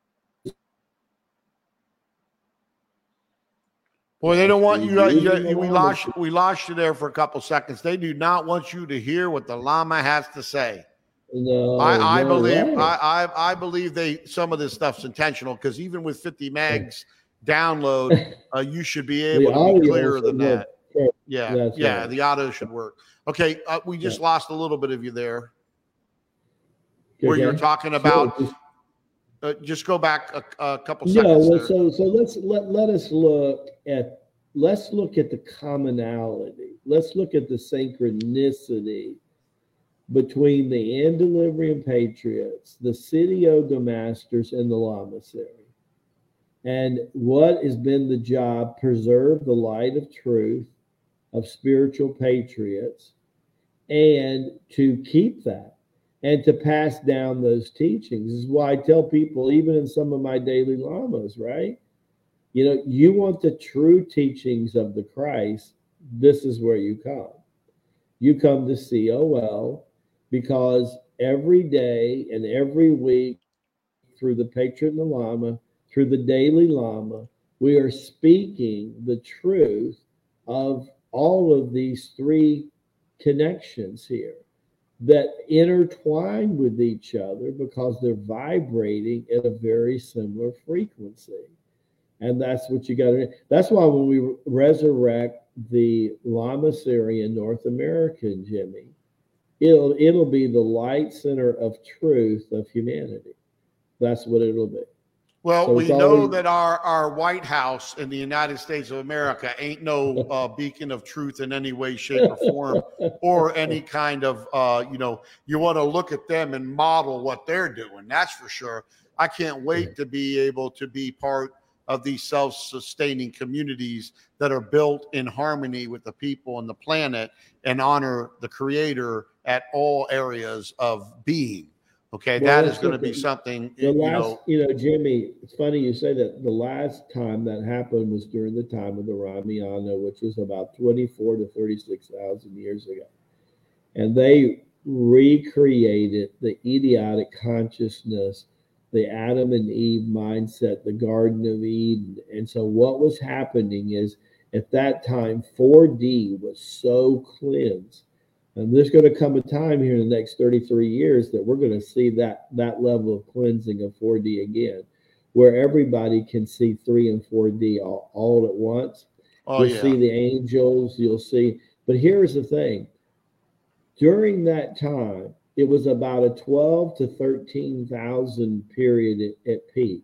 Boy, they don't want you. Uh, you we lost. We lost you there for a couple seconds. They do not want you to hear what the Lama has to say. No, I, I no believe. way. I, I I believe they. Some of this stuff's intentional, because even with fifty megs download, uh, you should be able to be clearer than that. Work. Yeah, That's yeah. right. The audio should work. Okay, uh, we just yeah. lost a little bit of you there, okay. where you're talking about. Sure. Just, uh, just go back a, a couple no, seconds. Well, there. so so let's let let us look at let's look at the commonality. Let's look at the synchronicity between the antediluvian patriots, the Sitio de Masters, and the Lamasery. And what has been the job? Preserve the light of truth of spiritual patriots, and to keep that and to pass down those teachings. This is why I tell people, even in some of my daily lamas, right? You know, you want the true teachings of the Christ, this is where you come. You come to C O L, because every day and every week, through the Patriot and the Lama, through the daily Lama, we are speaking the truth of all of these three connections here that intertwine with each other because they're vibrating at a very similar frequency. And that's what you got to, that's why when we resurrect the Lamasery in North America, Jimmy, it'll, it'll be the light center of truth of humanity. That's what it'll be. Well, so we know always, that our, our White House in the United States of America ain't no uh, beacon of truth in any way, shape, or form, or any kind of, uh, you know, you want to look at them and model what they're doing. That's for sure. I can't wait to be able to be part of these self-sustaining communities that are built in harmony with the people and the planet and honor the Creator at all areas of being. Okay, well, that is going to be something, the you last, know. You know, Jimmy, it's funny you say that. The last time that happened was during the time of the Ramayana, which was about twenty-four to thirty-six thousand years ago. And they recreated the idiotic consciousness the Adam and Eve mindset, the Garden of Eden. And so what was happening is at that time, four D was so cleansed. And there's going to come a time here in the next thirty-three years that we're going to see that, that level of cleansing of four D again, where everybody can see three and four D all, all at once. Oh, you'll yeah. see the angels, you'll see. But here's the thing. During that time, it was about a twelve to thirteen thousand period at, at peak.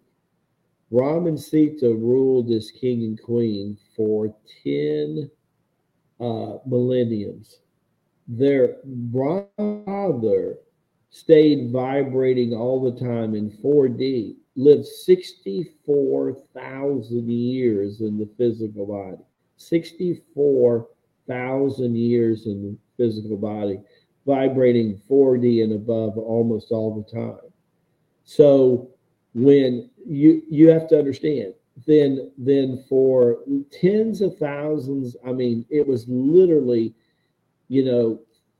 Ram and Sita ruled as king and queen for ten uh, millenniums. Their brother stayed vibrating all the time in four D, lived sixty-four thousand years in the physical body. sixty-four thousand years in the physical body, vibrating four D and above almost all the time. So when you you have to understand, then then for tens of thousands, I mean, it was literally, you know,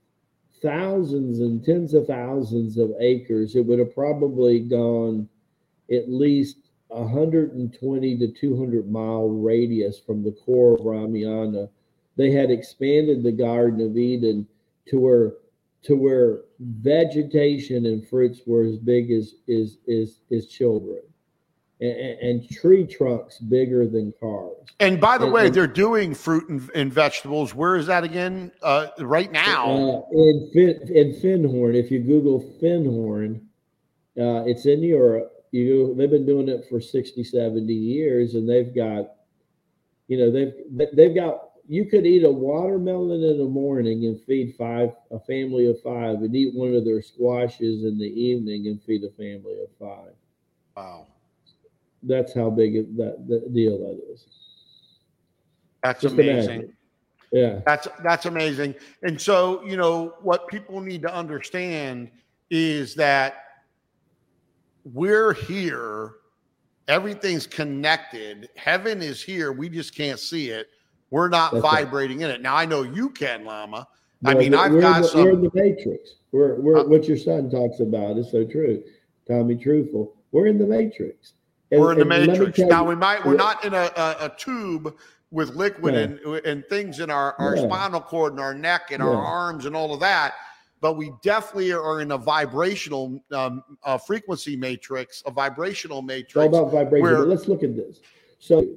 thousands and tens of thousands of acres. It would have probably gone at least one hundred twenty to two hundred mile radius from the core of Ramayana. They had expanded the Garden of Eden to where to where vegetation and fruits were as big as is is is children, and, and tree trunks bigger than cars. And by the and, way, and, they're doing fruit and, and vegetables. Where is that again? Uh, right now uh, in fin, in Findhorn. If you Google Findhorn, uh, it's in Europe. You they've been doing it for sixty, seventy years, and they've got, you know, they've they've got. You could eat a watermelon in the morning and feed five a family of five, and eat one of their squashes in the evening and feed a family of five. Wow, that's how big it, that the deal that is. That's Just amazing. Imagine. Yeah, that's that's amazing. And so, you know, what people need to understand is that we're here. Everything's connected. Heaven is here. We just can't see it. We're not That's vibrating right. in it. Now, I know you can, Lama. No, I mean, I've got the, some. We're in the matrix. We're, we're um, what your son talks about is so true. Tommy Truthful. We're in the matrix. And, we're in the matrix. Now, you, we might, we're yeah. not in a, a, a tube with liquid yeah. and, and things in our, our yeah. spinal cord and our neck and yeah. our arms and all of that. But we definitely are in a vibrational um, uh, frequency matrix, a vibrational matrix. It's all about vibration. Where, but let's look at this. So,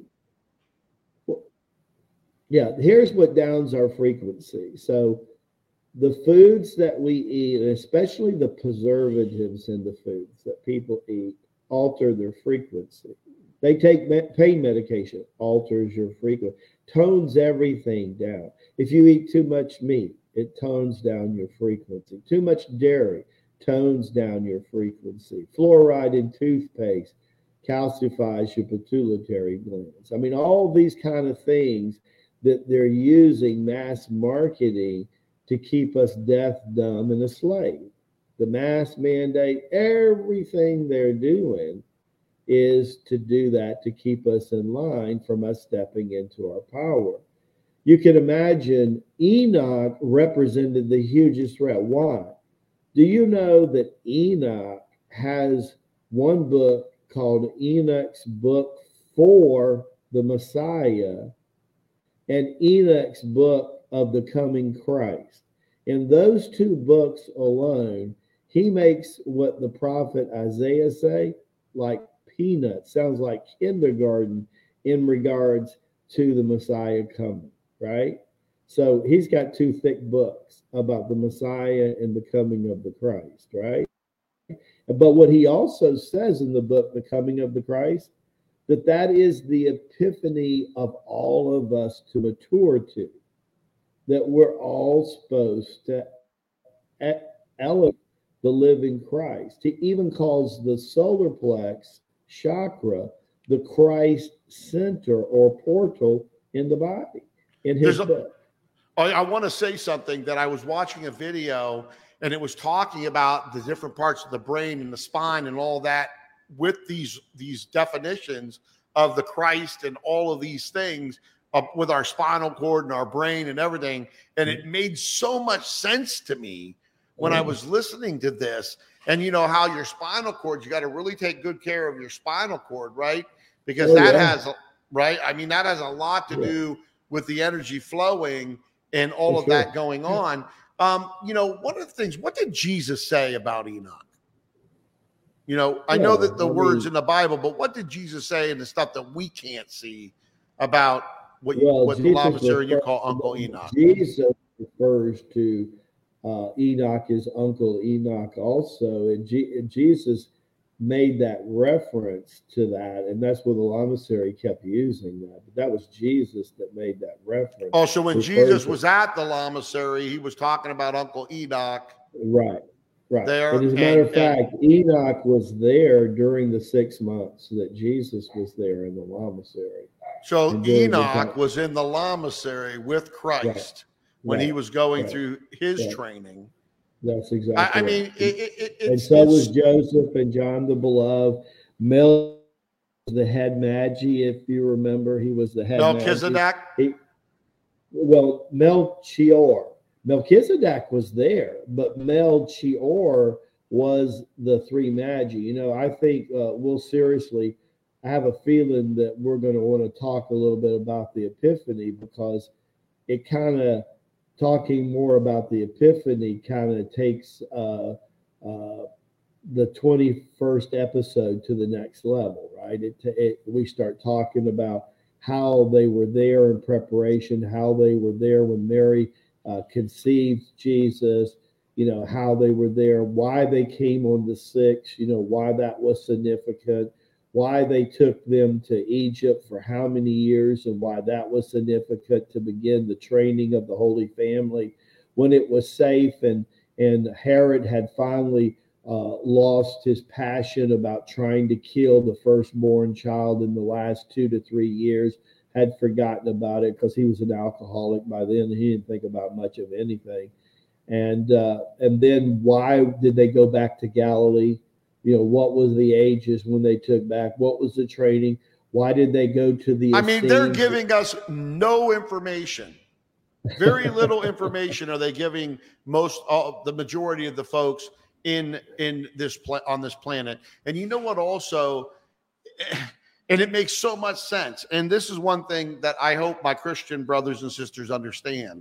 yeah, here's what downs our frequency. So the foods that we eat, and especially the preservatives in the foods that people eat, alter their frequency. They take pain medication, alters your frequency, tones everything down. If you eat too much meat, it tones down your frequency. Too much dairy tones down your frequency. Fluoride in toothpaste calcifies your pituitary glands. I mean, all these kind of things that they're using mass marketing to keep us deaf, dumb, and a slave. The mass mandate, everything they're doing is to do that, to keep us in line from us stepping into our power. You can imagine Enoch represented the hugest threat. Why? Do you know that Enoch has one book called Enoch's Book for the Messiah, and Enoch's book of the coming Christ? In those two books alone, he makes what the prophet Isaiah say, like peanuts, sounds like kindergarten in regards to the Messiah coming, right? So he's got two thick books about the Messiah and the coming of the Christ, right? But what he also says in the book, The Coming of the Christ, that that is the epiphany of all of us to mature to, that we're all supposed to elevate the living Christ. He even calls the solar plex chakra the Christ center or portal in the body in his There's book. A, I, I want to say something that I was watching a video and it was talking about the different parts of the brain and the spine and all that with these these definitions of the Christ and all of these things uh, with our spinal cord and our brain and everything. And it made so much sense to me when I was listening to this, and you know how your spinal cord, you got to really take good care of your spinal cord, right? Because oh, that yeah. has, right? I mean, that has a lot to Yeah. do with the energy flowing and all For of sure. that going on. Um, you know, one of the things, what did Jesus say about Enoch? You know, I know that the Well, I words mean- in the Bible, but what did Jesus say in the stuff that we can't see about what you, Well, what the Jesus Lamasery you refers- call Uncle Enoch? Jesus refers to uh, Enoch as Uncle Enoch also, and, G- and Jesus made that reference to that, and that's where the Lamasery kept using that. But that was Jesus that made that reference. Oh, so when Refers Jesus to- was at the Lamasery, he was talking about Uncle Enoch. Right, right. There, and as a matter and- of fact, Enoch was there during the six months that Jesus was there in the Lamasery. So And during the Enoch time- was in the Lamasery with Christ Right, when he right, was going right, through his right. training. That's I, exactly I right. mean, it, it, it, and it's, so it's, was Joseph and John the Beloved. Mel was the head magi, if you remember. He was the head magi. Melchizedek. He, well, Melchior. Melchizedek was there, but Melchior was the three magi. You know, I think uh, we'll seriously, I have a feeling that we're going to want to talk a little bit about the Epiphany, because it kind of, talking more about the Epiphany kind of takes uh, uh, the twenty-first episode to the next level, right? It, it, we start talking about how they were there in preparation, how they were there when Mary uh, conceived Jesus, you know, how they were there, why they came on the sixth, you know, why that was significant, why they took them to Egypt for how many years, and why that was significant to begin the training of the Holy Family when it was safe, and and Herod had finally uh, lost his passion about trying to kill the firstborn child in the last two to three years, had forgotten about it because he was an alcoholic by then. He didn't think about much of anything. And uh, and then why did they go back to Galilee? You know, what was the ages when they took back? What was the training? Why did they go to the I mean, they're Essenes? giving us no information. Very little information are they giving most uh, the majority of the folks in in this pla- on this planet. And you know what also, and it makes so much sense. And this is one thing that I hope my Christian brothers and sisters understand.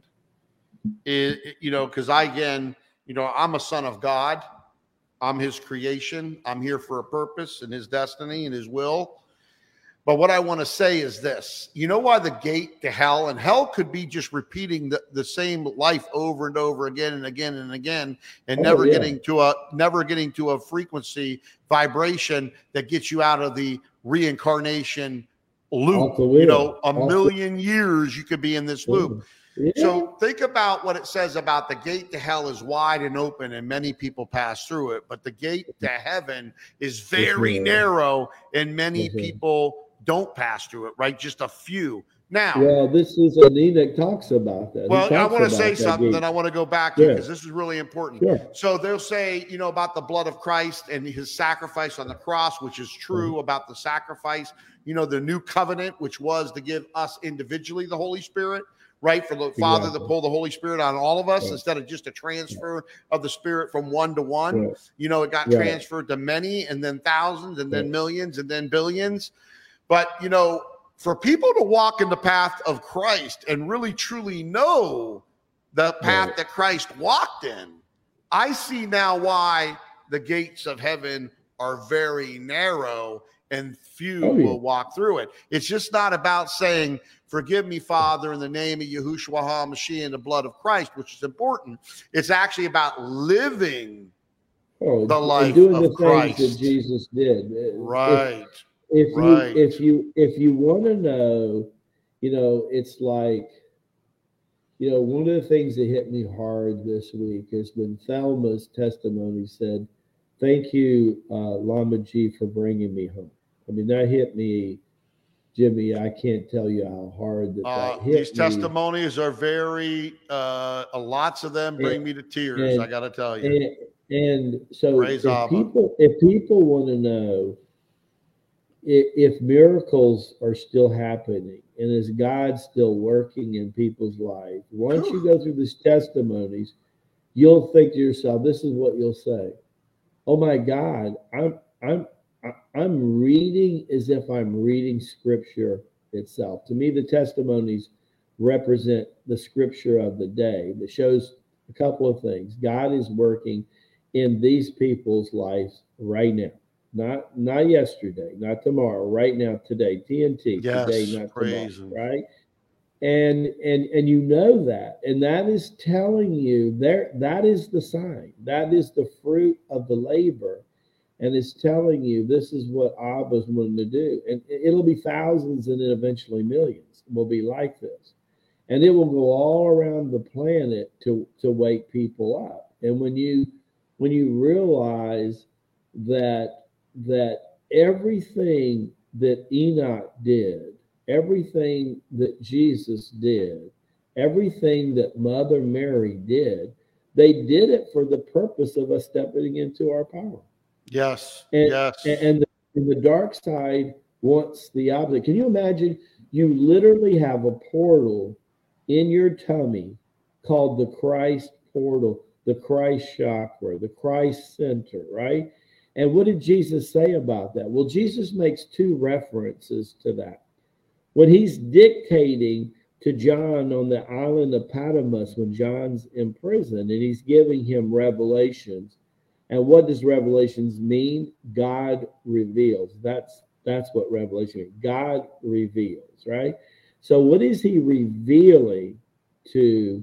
Is, you know, because I again, you know, I'm a son of God. I'm his creation. I'm here for a purpose and his destiny and his will. But what I want to say is this. You know why the gate to hell, and hell could be just repeating the, the same life over and over again and again and again, and Oh, never yeah. getting to a never getting to a frequency vibration that gets you out of the reincarnation loop. Off the You wheel. know, a Off the- million years you could be in this loop. Yeah. So think about what it says about the gate to hell is wide and open, and many people pass through it. But the gate to heaven is very Yes, ma'am. narrow, and many Yes, ma'am. people don't pass through it, right? Just a few. Now, Well, this is an Enoch talks about that. He well, I talks want to about say that something gate. that I want to go back to Yeah. because this is really important. Sure. So they'll say, you know, about the blood of Christ and his sacrifice on the cross, which is true Mm-hmm. about the sacrifice, you know, the new covenant, which was to give us individually the Holy Spirit, right? For the Father to Exactly. pull the Holy Spirit on all of us Right. instead of just a transfer of the Spirit from one to one. Right. You know, it got Right. transferred to many and then thousands and then Right. millions and then billions. But, you know, for people to walk in the path of Christ and really truly know the path Right. that Christ walked in, I see now why the gates of heaven are very narrow and few Oh, yeah. will walk through it. It's just not about saying, forgive me, Father, in the name of Yahushua HaMashiach and the blood of Christ, which is important. It's actually about living Oh, the and life doing of the things Christ. that Jesus did. If- Right. If, if Right. you if you if you want to know, you know, it's like, you know, one of the things that hit me hard this week is when Thelma's testimony said, "Thank you, uh, Lama G, for bringing me home." I mean, that hit me, Jimmy. I can't tell you how hard that Uh, that hit these me. testimonies are very, uh, lots of them bring And- me to tears. and- I got to tell you. And and so Praise if Abba. people if people want to know if, if miracles are still happening and is God still working in people's life, once you go through these testimonies, you'll think to yourself, this is what you'll say. Oh my God, I'm I'm I'm reading as if I'm reading scripture itself. To me, the testimonies represent the scripture of the day that shows a couple of things. God is working in these people's lives right now. Not not yesterday, not tomorrow, right now, today. T N T, yes, today, not praise tomorrow, him. right? And and and you know that, and that is telling you there that is the sign, that is the fruit of the labor, and it's telling you this is what Abba's wanting to do, and it'll be thousands and then eventually millions will be like this, and it will go all around the planet to to wake people up. And when you when you realize that that everything that Enoch did, everything that Jesus did, everything that Mother Mary did, they did it for the purpose of us stepping into our power. Yes, and, yes. And the, and the dark side wants the opposite. Can you imagine? You literally have a portal in your tummy called the Christ portal, the Christ chakra, the Christ center, right? And what did Jesus say about that? Well, Jesus makes two references to that. When he's dictating to John on the island of Patmos, when John's in prison, and he's giving him revelations. And what does revelations mean? God reveals. That's that's what revelation means. God reveals, right? So what is he revealing to,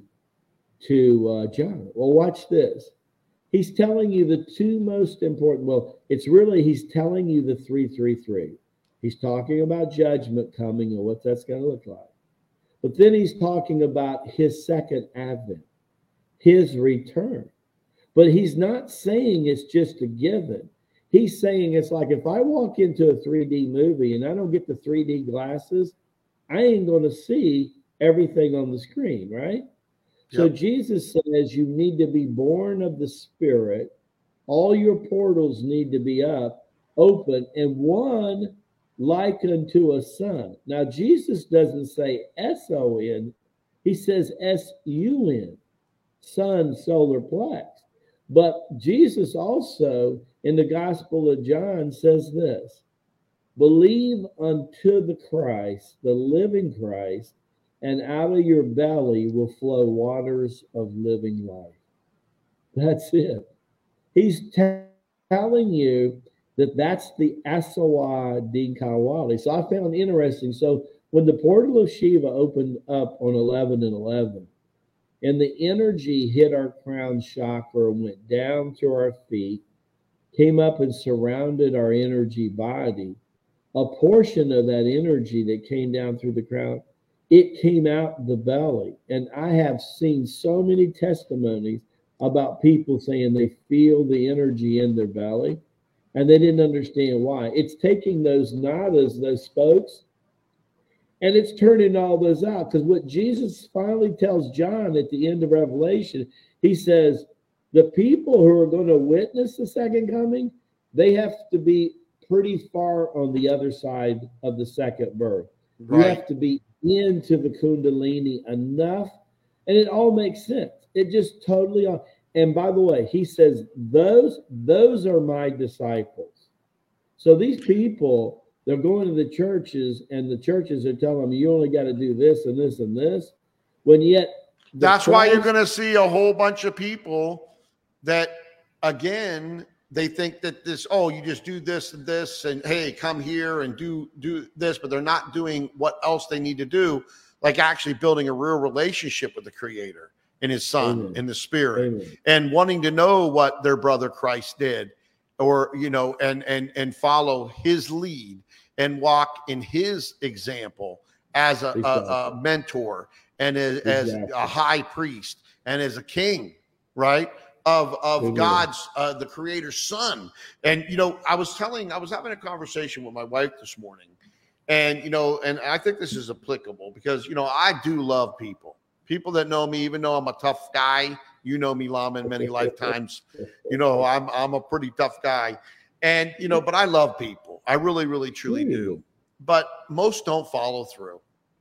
to uh, John? Well, watch this. He's telling you the two most important, well, it's really, he's telling you the three, three, three. He's talking about judgment coming and what that's going to look like. But then he's talking about his second advent, his return. But he's not saying it's just a given. He's saying it's like if I walk into a three D movie and I don't get the three D glasses, I ain't going to see everything on the screen, right? Yep. So Jesus says you need to be born of the Spirit. All your portals need to be up, open, and one like unto a son. Now, Jesus doesn't say S O N. He says S U N, sun, solar plex. But Jesus also, in the Gospel of John, says this: believe unto the Christ, the living Christ, and out of your belly will flow waters of living life. That's it. He's t- telling you that that's the Asawa Din Kawali. So I found interesting. So when the portal of Shiva opened up on eleven and eleven, and the energy hit our crown chakra, went down to our feet, came up and surrounded our energy body, a portion of that energy that came down through the crown, it came out the belly. And I have seen so many testimonies about people saying they feel the energy in their belly, and they didn't understand why. It's taking those nadas, those spokes, and it's turning all those out. Because what Jesus finally tells John at the end of Revelation, he says, the people who are going to witness the second coming, they have to be pretty far on the other side of the second birth. Right. You have to be into the Kundalini enough, and it all makes sense. It just totally. And by the way, he says those those are my disciples. So these people, they're going to the churches, and the churches are telling them you only got to do this and this and this. When yet, that's Christ, why you're going to see a whole bunch of people that, again, they think that this, oh, you just do this and this, and hey, come here and do do this, but they're not doing what else they need to do, like actually building a real relationship with the Creator and His Son. Amen. And the Spirit. Amen. And wanting to know what their brother Christ did, or you know, and and and follow His lead and walk in His example as a, exactly. a, a mentor and as, exactly. as a high priest and as a king, right? Of of Amen. God's uh, the Creator's Son. And you know, I was telling, I was having a conversation with my wife this morning, and you know, and I think this is applicable because you know I do love people. People that know me, even though I'm a tough guy, you know me, Lama, in many lifetimes. You know, I'm I'm a pretty tough guy, and you know, but I love people. I really, really, truly do. But most don't follow through.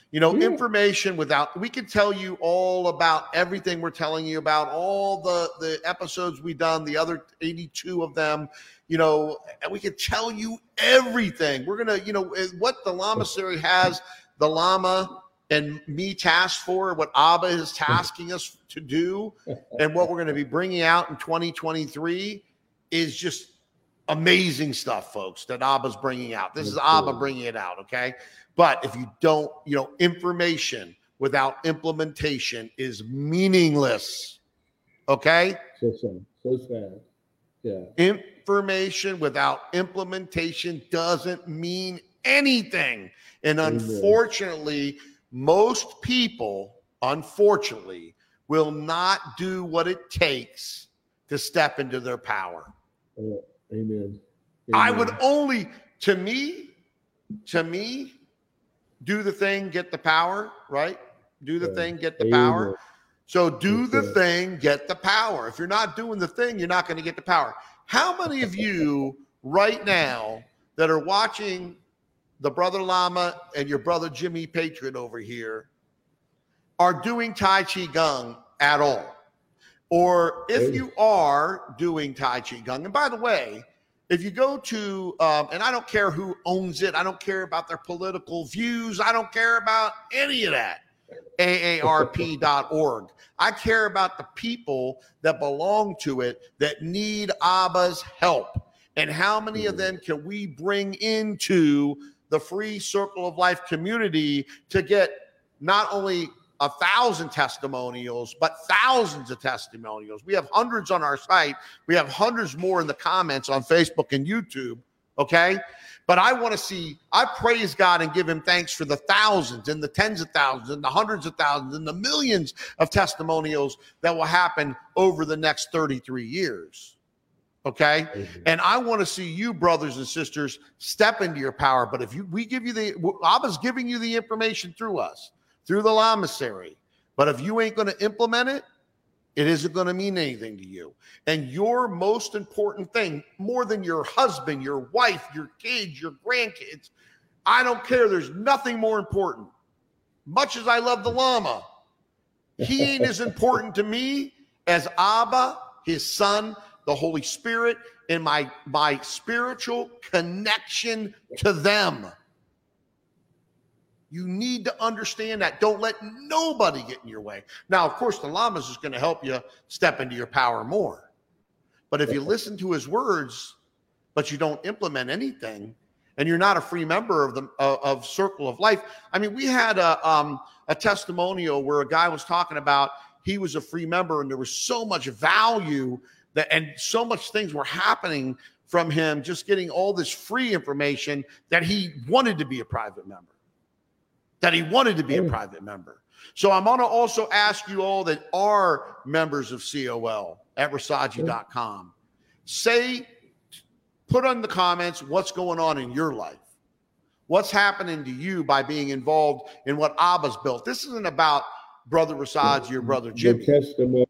You know, Yeah. information without, we could tell you all about everything we're telling you about, all the, the episodes we've done, the other eighty-two of them, you know, and we could tell you everything. We're going to, you know, what the Lamasery has the Lama and me tasked for, what Abba is tasking us to do, and what we're going to be bringing out in twenty twenty-three is just amazing stuff, folks, that Abba's bringing out. This is Abba bringing it out, okay? But if you don't, you know, information without implementation is meaningless, okay? So sad. So sad. Yeah. Information without implementation doesn't mean anything. And unfortunately, most people, unfortunately, will not do what it takes to step into their power. Oh, amen. Amen. I would only, to me, to me, do the thing, get the power, right? Do the yeah. thing, get the amen. Power. So do That's the it. Thing, get the power. If you're not doing the thing, you're not going to get the power. How many of you right now that are watching the Brother Lama and your brother Jimmy Patriot over here are doing Tai Chi Gong at all? Or if you are doing Tai Chi Gong, and by the way, if you go to, um, and I don't care who owns it, I don't care about their political views, I don't care about any of that, A A R P dot org. I care about the people that belong to it that need Abba's help. And how many of them can we bring into the free Circle of Life community to get not only a thousand testimonials, but thousands of testimonials. We have hundreds on our site. We have hundreds more in the comments on Facebook and YouTube. Okay. But I want to see, I praise God and give him thanks for the thousands and the tens of thousands and the hundreds of thousands and the millions of testimonials that will happen over the next thirty-three years. Okay. Mm-hmm. And I want to see you, brothers and sisters, step into your power. But if you, we give you the, Abba's giving you the information through us, through the Lamasery. But if you ain't going to implement it, it isn't going to mean anything to you. And your most important thing, more than your husband, your wife, your kids, your grandkids, I don't care. There's nothing more important. Much as I love the Lama, he ain't as important to me as Abba, his son, the Holy Spirit, and my, my spiritual connection to them. You need to understand that. Don't let nobody get in your way. Now, of course, the Lama's is going to help you step into your power more. But if you listen to his words, but you don't implement anything, and you're not a free member of the uh, of Circle of Life. I mean, we had a um, a testimonial where a guy was talking about he was a free member, and there was so much value that, and so much things were happening from him just getting all this free information that he wanted to be a private member. That he wanted to be a private member. So I'm going to also ask you all that are members of C O L at Rasaji dot com. Say, put in the comments what's going on in your life. What's happening to you by being involved in what Abba's built. This isn't about Brother Rasaji or Brother Jimmy. The testimony,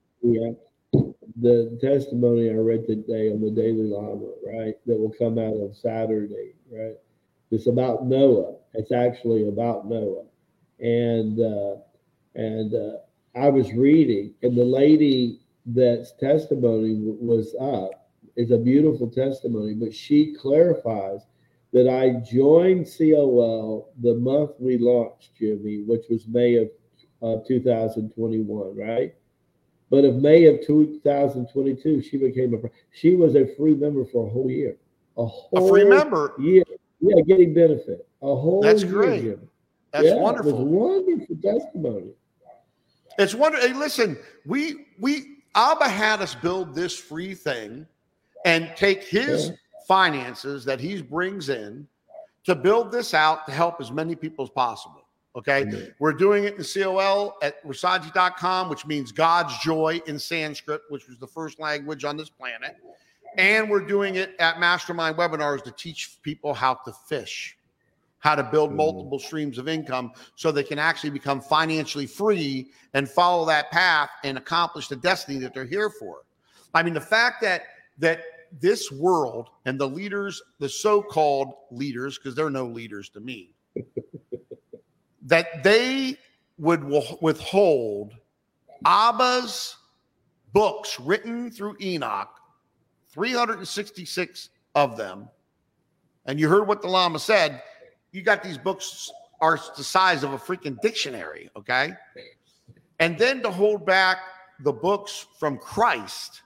the testimony I read today on the Daily Lama, right, that will come out on Saturday, right? It's about Noah. It's actually about Noah. And uh, and uh, I was reading, and the lady that's testimony was up. It's a beautiful testimony, but she clarifies that I joined C O L the month we launched, Jimmy, which was May of uh, two thousand twenty-one, right? But of May of two thousand twenty-two, she became a, she was a free member for a whole year. A whole a free member? year. Yeah, getting benefit. A whole That's year, great. Jimmy. That's yeah, wonderful. It was wonderful testimony. It's wonderful. Hey, listen, we we Abba had us build this free thing and take his yeah. finances that he brings in to build this out to help as many people as possible. Okay. Mm-hmm. We're doing it in C O L at Rasaji dot com, which means God's joy in Sanskrit, which was the first language on this planet. And we're doing it at Mastermind Webinars to teach people how to fish, how to build multiple streams of income so they can actually become financially free and follow that path and accomplish the destiny that they're here for. I mean, the fact that that this world and the leaders, the so-called leaders, because they're no leaders to me, that they would withhold Abba's books written through Enoch, three hundred sixty-six of them. And you heard what the Lama said. You got these books are the size of a freaking dictionary, okay? And then to hold back the books from Christ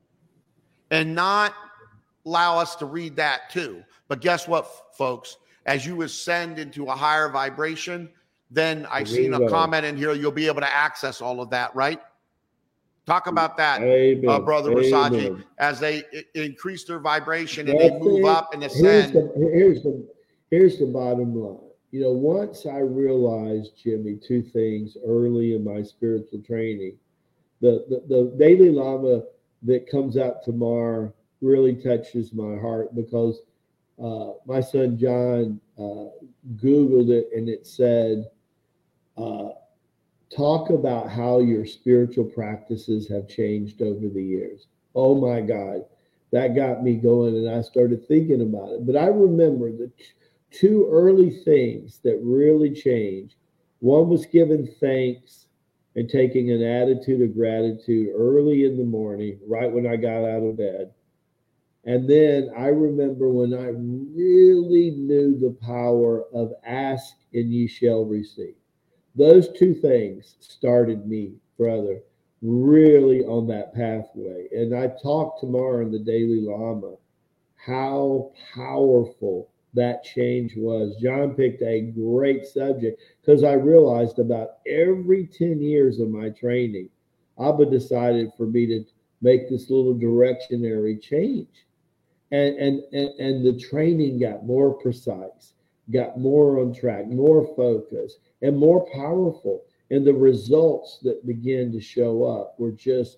and not allow us to read that too. But guess what, folks? As you ascend into a higher vibration, then I seen a comment in here, you'll be able to access all of that, right? Talk about that, uh, Brother Rasaji, as they I- increase their vibration and That's they move it. up and ascend. Here's the, here's the here's the bottom line. You know, once I realized, Jimmy, two things early in my spiritual training. The, the, the Daily Lama that comes out tomorrow really touches my heart because uh, my son John uh, Googled it and it said, uh, talk about how your spiritual practices have changed over the years. Oh my God, that got me going and I started thinking about it. But I remember the t- two early things that really changed. One was giving thanks and taking an attitude of gratitude early in the morning, right when I got out of bed. And then I remember when I really knew the power of ask and ye shall receive. Those two things started me, brother, really on that pathway. And I talk tomorrow in the Daily Lama how powerful that change was. John picked a great subject because I realized about every ten years of my training, Abba decided for me to make this little directionary change. And, and, and, and the training got more precise, got more on track, more focused, and more powerful. And the results that began to show up were just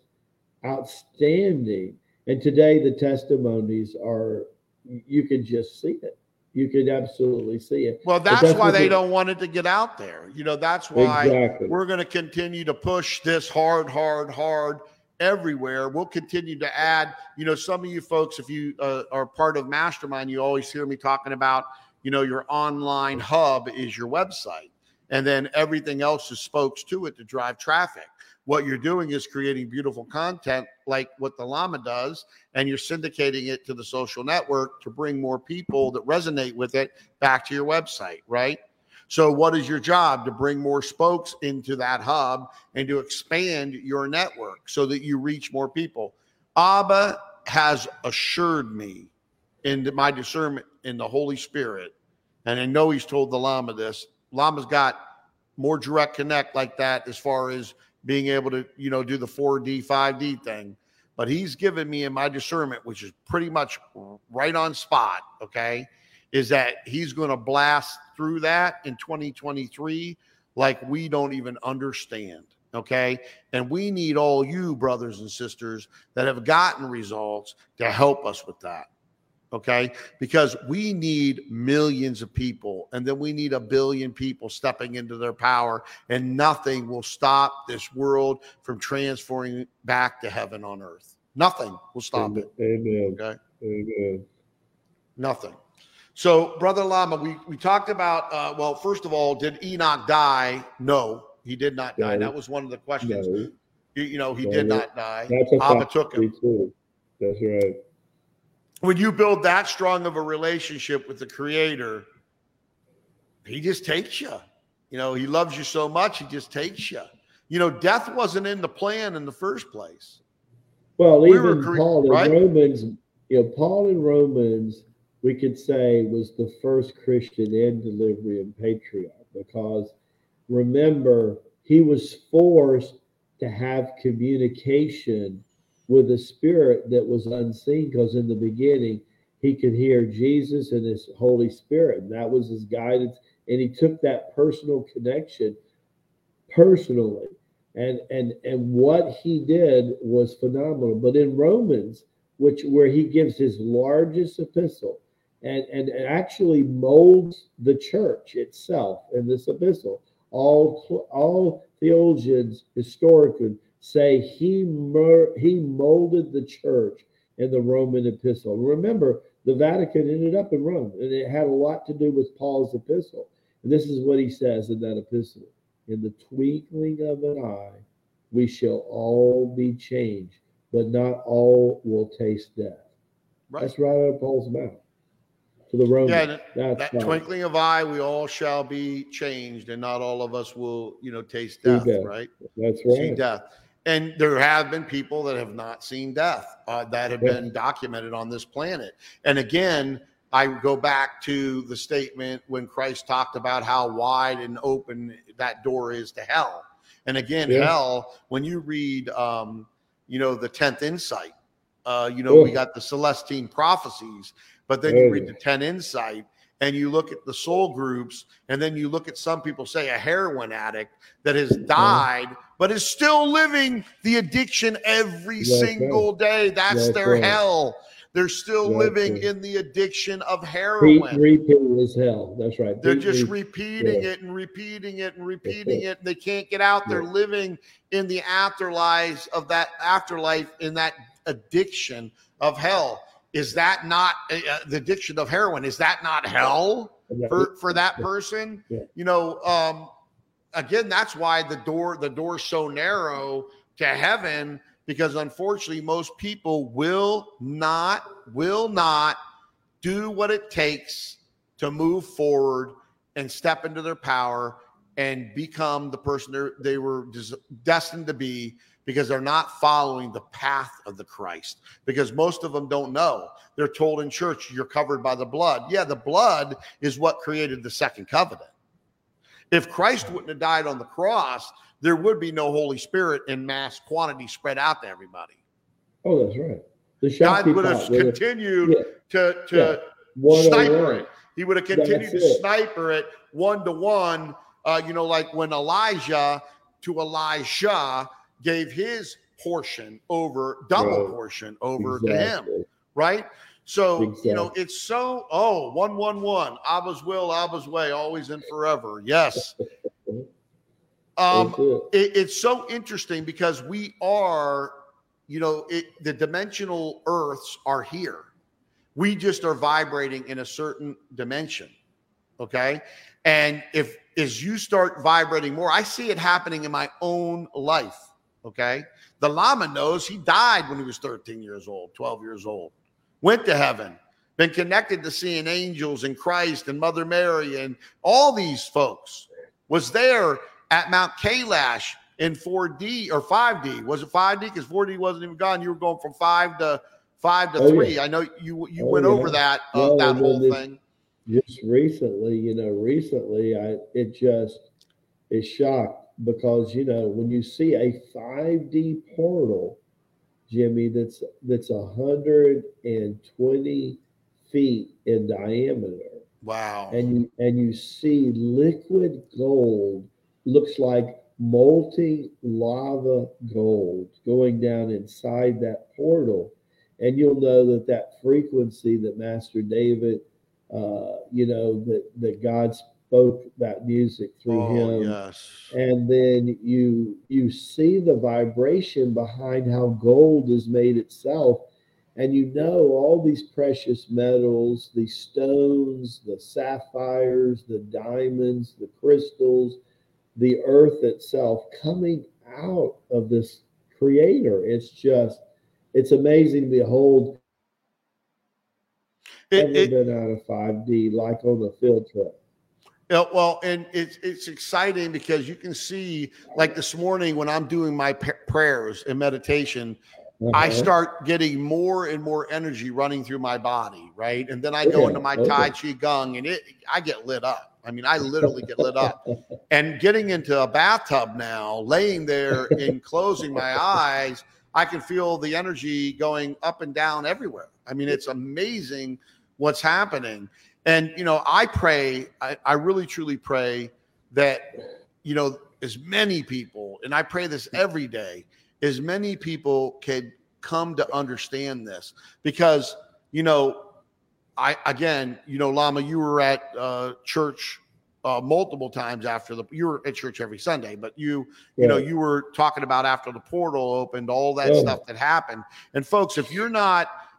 outstanding. And today the testimonies are, you can just see it. You could absolutely see it. Well, that's, that's why they don't want it to get out there. You know, that's why exactly. we're going to continue to push this hard, hard, hard everywhere. We'll continue to add, you know, some of you folks, if you uh, are part of Mastermind, you always hear me talking about, you know, your online hub is your website. And then everything else is spokes to it to drive traffic. What you're doing is creating beautiful content like what the Lama does, and you're syndicating it to the social network to bring more people that resonate with it back to your website, right? So what is your job? To bring more spokes into that hub and to expand your network so that you reach more people. Abba has assured me in my discernment in the Holy Spirit, and I know he's told the Lama this. Lama's got more direct connect like that as far as being able to, you know, do the four D, five D thing. But he's given me in my discernment, which is pretty much right on spot, okay, is that he's going to blast through that in twenty twenty-three like we don't even understand, okay? And we need all you brothers and sisters that have gotten results to help us with that. Okay, because we need millions of people, and then we need a billion people stepping into their power, and nothing will stop this world from transforming back to heaven on earth. Nothing will stop Amen. it. Amen. Okay. Amen. Nothing. So, Brother Lama, we, we talked about, uh, well, first of all, did Enoch die? No, he did not die. No. That was one of the questions. No. You, you know, he No, did no. not die. That's a Abba fact. took him. Too. That's right. When you build that strong of a relationship with the Creator, he just takes you. You know, he loves you so much, he just takes you. You know, death wasn't in the plan in the first place. Well, We even were, Paul in right? Romans, you know, Paul in Romans, we could say was the first Christian and delivery and patriarch, because remember, he was forced to have communication with a spirit that was unseen, because in the beginning he could hear Jesus and his Holy Spirit, and that was his guidance. And he took that personal connection personally, and and and what he did was phenomenal. But in Romans, which where he gives his largest epistle, and and, and actually molds the church itself in this epistle, all all theologians historically say he mer- he molded the church in the Roman epistle. Remember, the Vatican ended up in Rome, and it had a lot to do with Paul's epistle. And this is what he says in that epistle. In the twinkling of an eye, we shall all be changed, but not all will taste death. Right. That's right out of Paul's mouth to the Romans. Yeah, that, that twinkling of eye, we all shall be changed, and not all of us will, you know, taste death, death. Right? That's right. See death. And there have been people that have not seen death uh, that have been documented on this planet. And again, I go back to the statement when Christ talked about how wide and open that door is to hell. And again, yeah. hell, when you read, um, you know, the tenth insight, uh, you know, Ooh. we got the Celestine prophecies, but then you read the tenth insight and you look at the soul groups, and then you look at some people, say a heroin addict that has died, yeah. but is still living the addiction every That's single right. day. That's, That's their right. hell. They're still That's living right. in the addiction of heroin. Repeating is hell. That's right. They're just repeating yeah. it and repeating it and repeating it. And they can't get out there yeah. living in the afterlife of that afterlife in that addiction of hell. Is that not uh, the addiction of heroin? Is that not hell for, for that person? Yeah. You know, um, again, that's why the door, the door's so narrow to heaven, because unfortunately most people will not, will not do what it takes to move forward and step into their power and become the person they were des- destined to be, because they're not following the path of the Christ. Because most of them don't know. They're told in church, you're covered by the blood. Yeah, the blood is what created the second covenant. If Christ wouldn't have died on the cross, there would be no Holy Spirit in mass quantity spread out to everybody. Oh, that's right. The God would have continued yeah. to, to yeah. sniper it. He would have continued that's to it. sniper it one to one. Uh, you know, like when Elijah to Elisha gave his portion over, double right. portion over exactly. to him, right? So, exactly. you know, it's so, oh, one, one, one, Abba's will, Abba's way, always and forever. Yes. um, it, it's so interesting because we are, you know, it, the dimensional earths are here. We just are vibrating in a certain dimension. Okay. And if, as you start vibrating more, I see it happening in my own life. Okay. The Lama knows he died when he was thirteen years old, twelve years old, went to heaven, been connected to seeing angels and Christ and Mother Mary and all these folks, was there at Mount Kailash in four D or five D. Was it five D? Because four D wasn't even gone. You were going from five to five to oh, three. Yeah. I know you, you oh, went yeah. over that, uh, well, that whole this, thing. Just recently, you know, recently I, it just is shocked. Because, you know, when you see a five D portal, Jimmy, that's that's one hundred twenty feet in diameter. Wow. And you and you see liquid gold, looks like molten lava gold going down inside that portal. And you'll know that that frequency that Master David, uh, you know, that, that God's spoke that music through oh, him. Yes. And then you you see the vibration behind how gold is made itself. And you know all these precious metals, the stones, the sapphires, the diamonds, the crystals, the earth itself coming out of this creator. It's just, it's amazing to behold. It, Never it, been out of five D like on the field trip. Yeah, well, and it's it's exciting because you can see, like this morning when I'm doing my p- prayers and meditation, uh-huh. I start getting more and more energy running through my body, right? And then I go yeah, into my okay. Tai Chi Gong, and it I get lit up. I mean, I literally get lit up. And getting into a bathtub now, laying there and closing my eyes, I can feel the energy going up and down everywhere. I mean, it's amazing what's happening. And, you know, I pray, I, I really, truly pray that, you know, as many people, and I pray this every day, as many people can come to understand this. Because, you know, I, again, you know, Lama, you were at uh, church uh, multiple times after the, you were at church every Sunday, but you, yeah. you know, you were talking about after the portal opened, all that yeah. stuff that happened. And folks, if you're not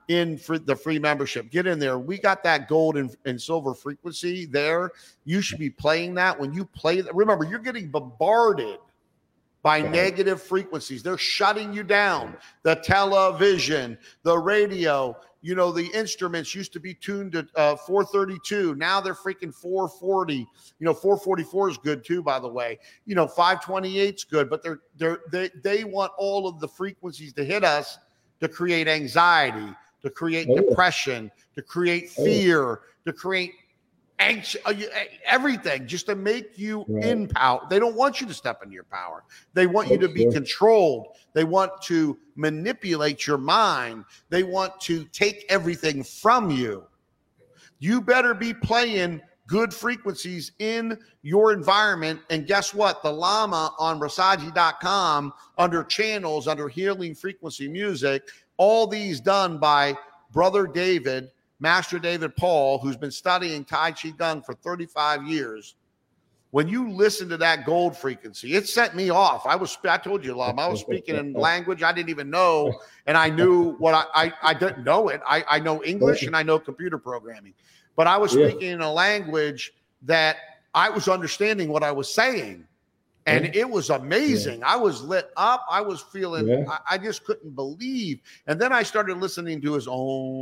in for the free membership. Get in there. We got that gold and, and silver frequency there. You should be playing that. When you play that, remember, you're getting bombarded by negative frequencies. They're shutting you down. The television, the radio, you know, the instruments used to be tuned to uh, four thirty-two. Now they're freaking four forty. You know, four forty-four is good too, by the way. You know, five twenty-eight is good, but they're they're they they want all of the frequencies to hit us to create anxiety, to create oh, depression, to create fear, oh. to create anxious, everything, just to make you right. in power. They don't want you to step into your power. They want you to be controlled. They want to manipulate your mind. They want to take everything from you. You better be playing good frequencies in your environment. And guess what? The Llama on Rasaji dot com, under channels, under healing frequency music, all these done by Brother David, Master David Paul, who's been studying Tai Chi Gun for thirty-five years. When you listen to that gold frequency, it set me off. I was, I told you, Lam, I was speaking in language I didn't even know, and I knew what I, I, I didn't know it. I, I know English and I know computer programming, but I was speaking in a language that I was understanding what I was saying. And it was amazing. Yeah. I was lit up. I was feeling, yeah. I, I just couldn't believe. And then I started listening to his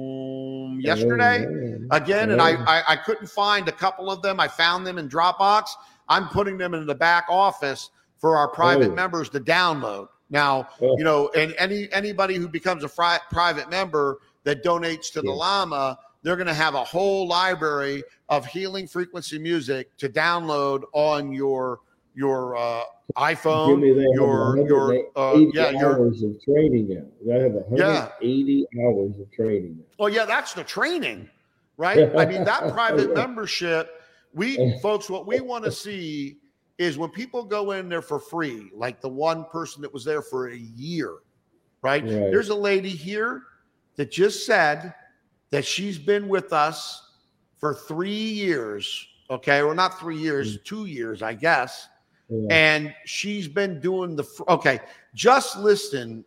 Om yesterday yeah. again. Yeah. And I, I, I couldn't find a couple of them. I found them in Dropbox. I'm putting them in the back office for our private oh. members to download. Now, oh. you know, and any anybody who becomes a fri- private member that donates to yeah. the Llama, they're going to have a whole library of healing frequency music to download on your your uh, iPhone, your your uh, yeah, your hours of training now. I have one hundred eighty yeah. hours of training now. Oh yeah, that's the training, right? I mean, that private yeah. membership. We folks, what we want to see is when people go in there for free, like the one person that was there for a year, right? right? There's a lady here that just said that she's been with us for three years. Okay, or not three years, mm-hmm. two years, I guess. Yeah. And she's been doing the, okay, just listen,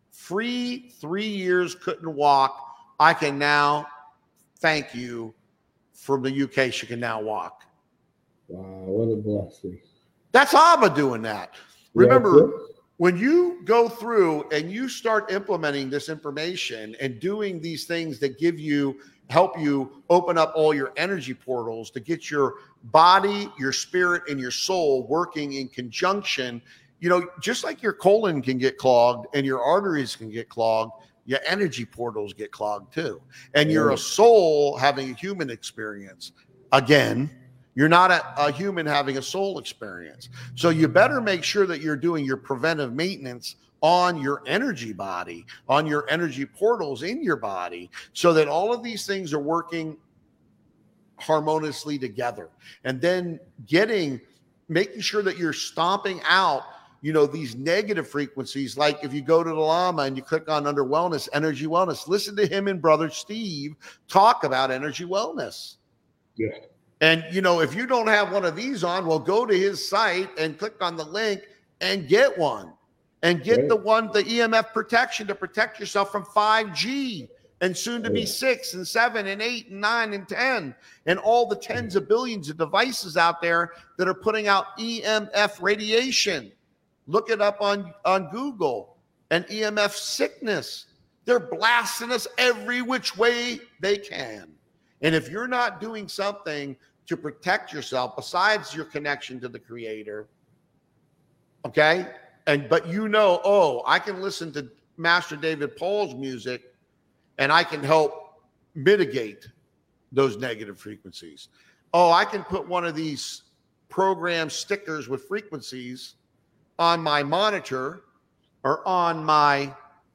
free three years, couldn't walk. I can now thank you from the U K. She can now walk. Wow, what a blessing. That's Abba doing that. Remember, yeah, when you go through and you start implementing this information and doing these things that give you, help you open up all your energy portals to get your body, your spirit, and your soul working in conjunction, you know, just like your colon can get clogged and your arteries can get clogged, your energy portals get clogged too. And you're a soul having a human experience. Again, you're not a, a human having a soul experience. So you better make sure that you're doing your preventive maintenance on your energy body, on your energy portals in your body, so that all of these things are working harmoniously together. And then getting, making sure that you're stomping out, you know, these negative frequencies. Like if you go to the Llama and you click on under wellness, energy wellness, listen to him and Brother Steve talk about energy wellness. Yeah. And, you know, if you don't have one of these on, well, go to his site and click on the link and get one. And get right. the one, the E M F protection to protect yourself from five G and soon to be six and seven and eight and nine and ten and all the tens of billions of devices out there that are putting out E M F radiation. Look it up on, on Google. And E M F sickness. They're blasting us every which way they can. And if you're not doing something to protect yourself besides your connection to the Creator, okay? And but you know, oh, I can listen to Master David Paul's music and I can help mitigate those negative frequencies. Oh, I can put one of these program stickers with frequencies on my monitor or on my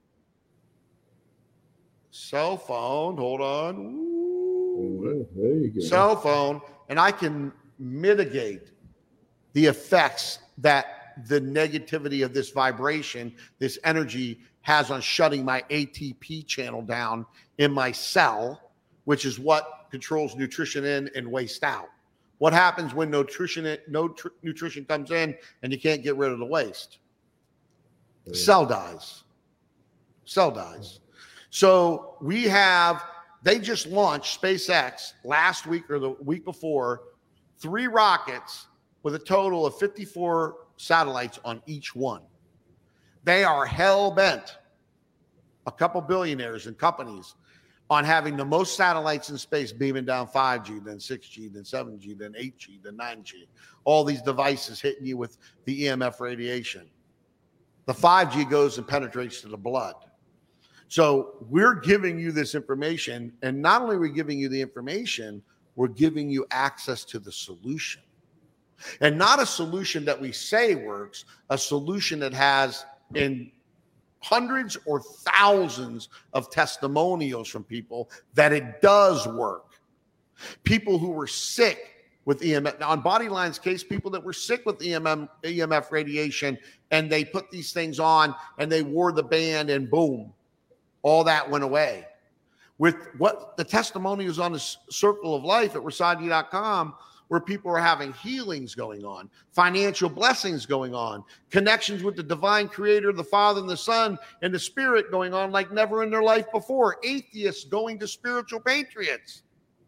cell phone. Hold on. Ooh. There you go. Cell phone, and I can mitigate the effects that the negativity of this vibration, this energy has on shutting my A T P channel down in my cell, which is what controls nutrition in and waste out. What happens when nutrition in, no tr- nutrition comes in and you can't get rid of the waste? The cell dies. Cell dies. So we have, they just launched SpaceX last week or the week before, three rockets with a total of fifty-four satellites on each one. They are hell bent, a couple billionaires and companies, on having the most satellites in space beaming down five G, then six G, then seven G, then eight G, then nine G. All these devices hitting you with the E M F radiation. The five G goes and penetrates to the blood. So we're giving you this information, and not only are we giving you the information, we're giving you access to the solution. And not a solution that we say works, a solution that has in hundreds or thousands of testimonials from people that it does work. People who were sick with E M F. Now, on Bodyline's case, people that were sick with E M F, E M F radiation, and they put these things on and they wore the band, and boom, all that went away. With what the testimonials on the Circle of Life at Rasadi dot com, where people are having healings going on, financial blessings going on, connections with the divine creator, the Father and the Son and the Spirit going on like never in their life before. Atheists going to spiritual patriots.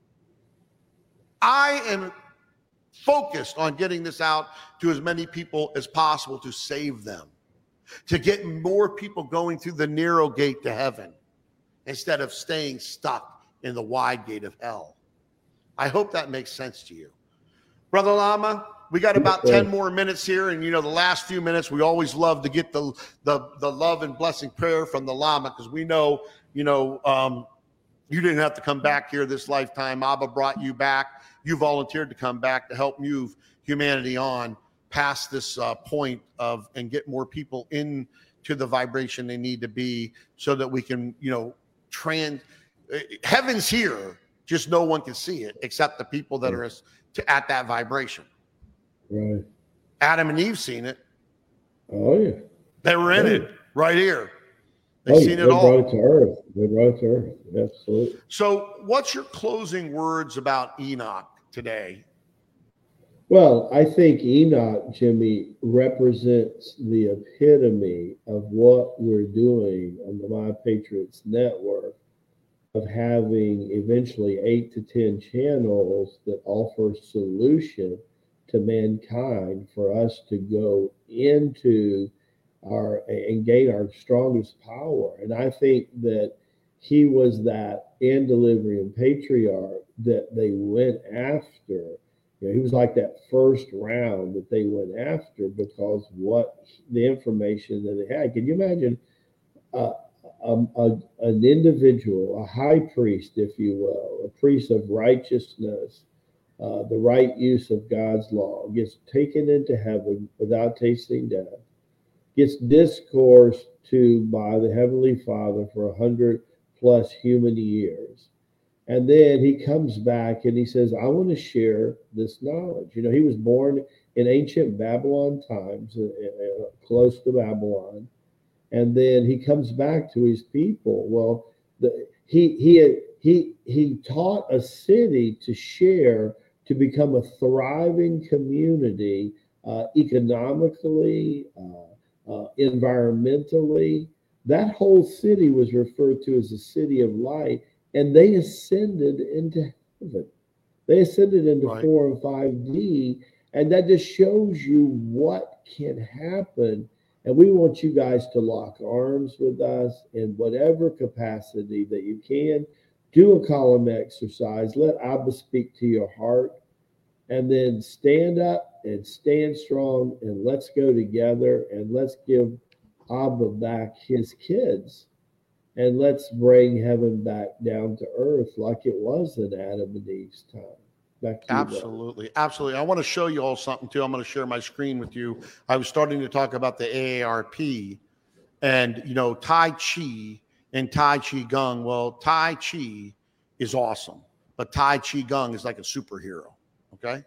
I am focused on getting this out to as many people as possible to save them, to get more people going through the narrow gate to heaven instead of staying stuck in the wide gate of hell. I hope that makes sense to you. Brother Lama, we got about ten more minutes here, and you know, the last few minutes, we always love to get the the, the love and blessing prayer from the Lama, because we know, you know, um, you didn't have to come back here this lifetime. Abba brought you back. You volunteered to come back to help move humanity on past this uh, point of, and get more people into the vibration they need to be, so that we can, you know, trans, uh, heaven's here, just no one can see it except the people that are as, to, at that vibration. Right. Adam and Eve seen it. Oh yeah. They were in oh. it right here. They oh, seen it they all. Brought it to earth. They brought it to earth. Absolutely. So what's your closing words about Enoch today? Well, I think Enoch, Jimmy, represents the epitome of what we're doing on the My Patriots Network, of having eventually eight to ten channels that offer solution to mankind for us to go into our and gain our strongest power. And I think that he was that antediluvian patriarch that they went after. You know, he was like that first round that they went after, because what the information that they had. Can you imagine uh, a, a, an individual, a high priest, if you will, a priest of righteousness, uh, the right use of God's law, gets taken into heaven without tasting death, gets discoursed to by the Heavenly Father for a hundred plus human years. And then he comes back and he says, I want to share this knowledge. You know, he was born in ancient Babylon times, uh, uh, close to Babylon. And then he comes back to his people. Well, the, he, he, he, he taught a city to share, to become a thriving community, uh, economically, uh, uh, environmentally. That whole city was referred to as the city of light. And they ascended into heaven. They ascended into right. four and five D. And that just shows you what can happen. And we want you guys to lock arms with us in whatever capacity that you can. Do a column exercise. Let Abba speak to your heart. And then stand up and stand strong. And let's go together. And let's give Abba back his kids. And let's bring heaven back down to earth like it was in Adam and Eve's time. Back to absolutely. You, absolutely. I want to show you all something too. I'm going to share my screen with you. I was starting to talk about the A A R P and, you know, Tai Chi and Tai Chi Gong. Well, Tai Chi is awesome, but Tai Chi Gong is like a superhero. Okay.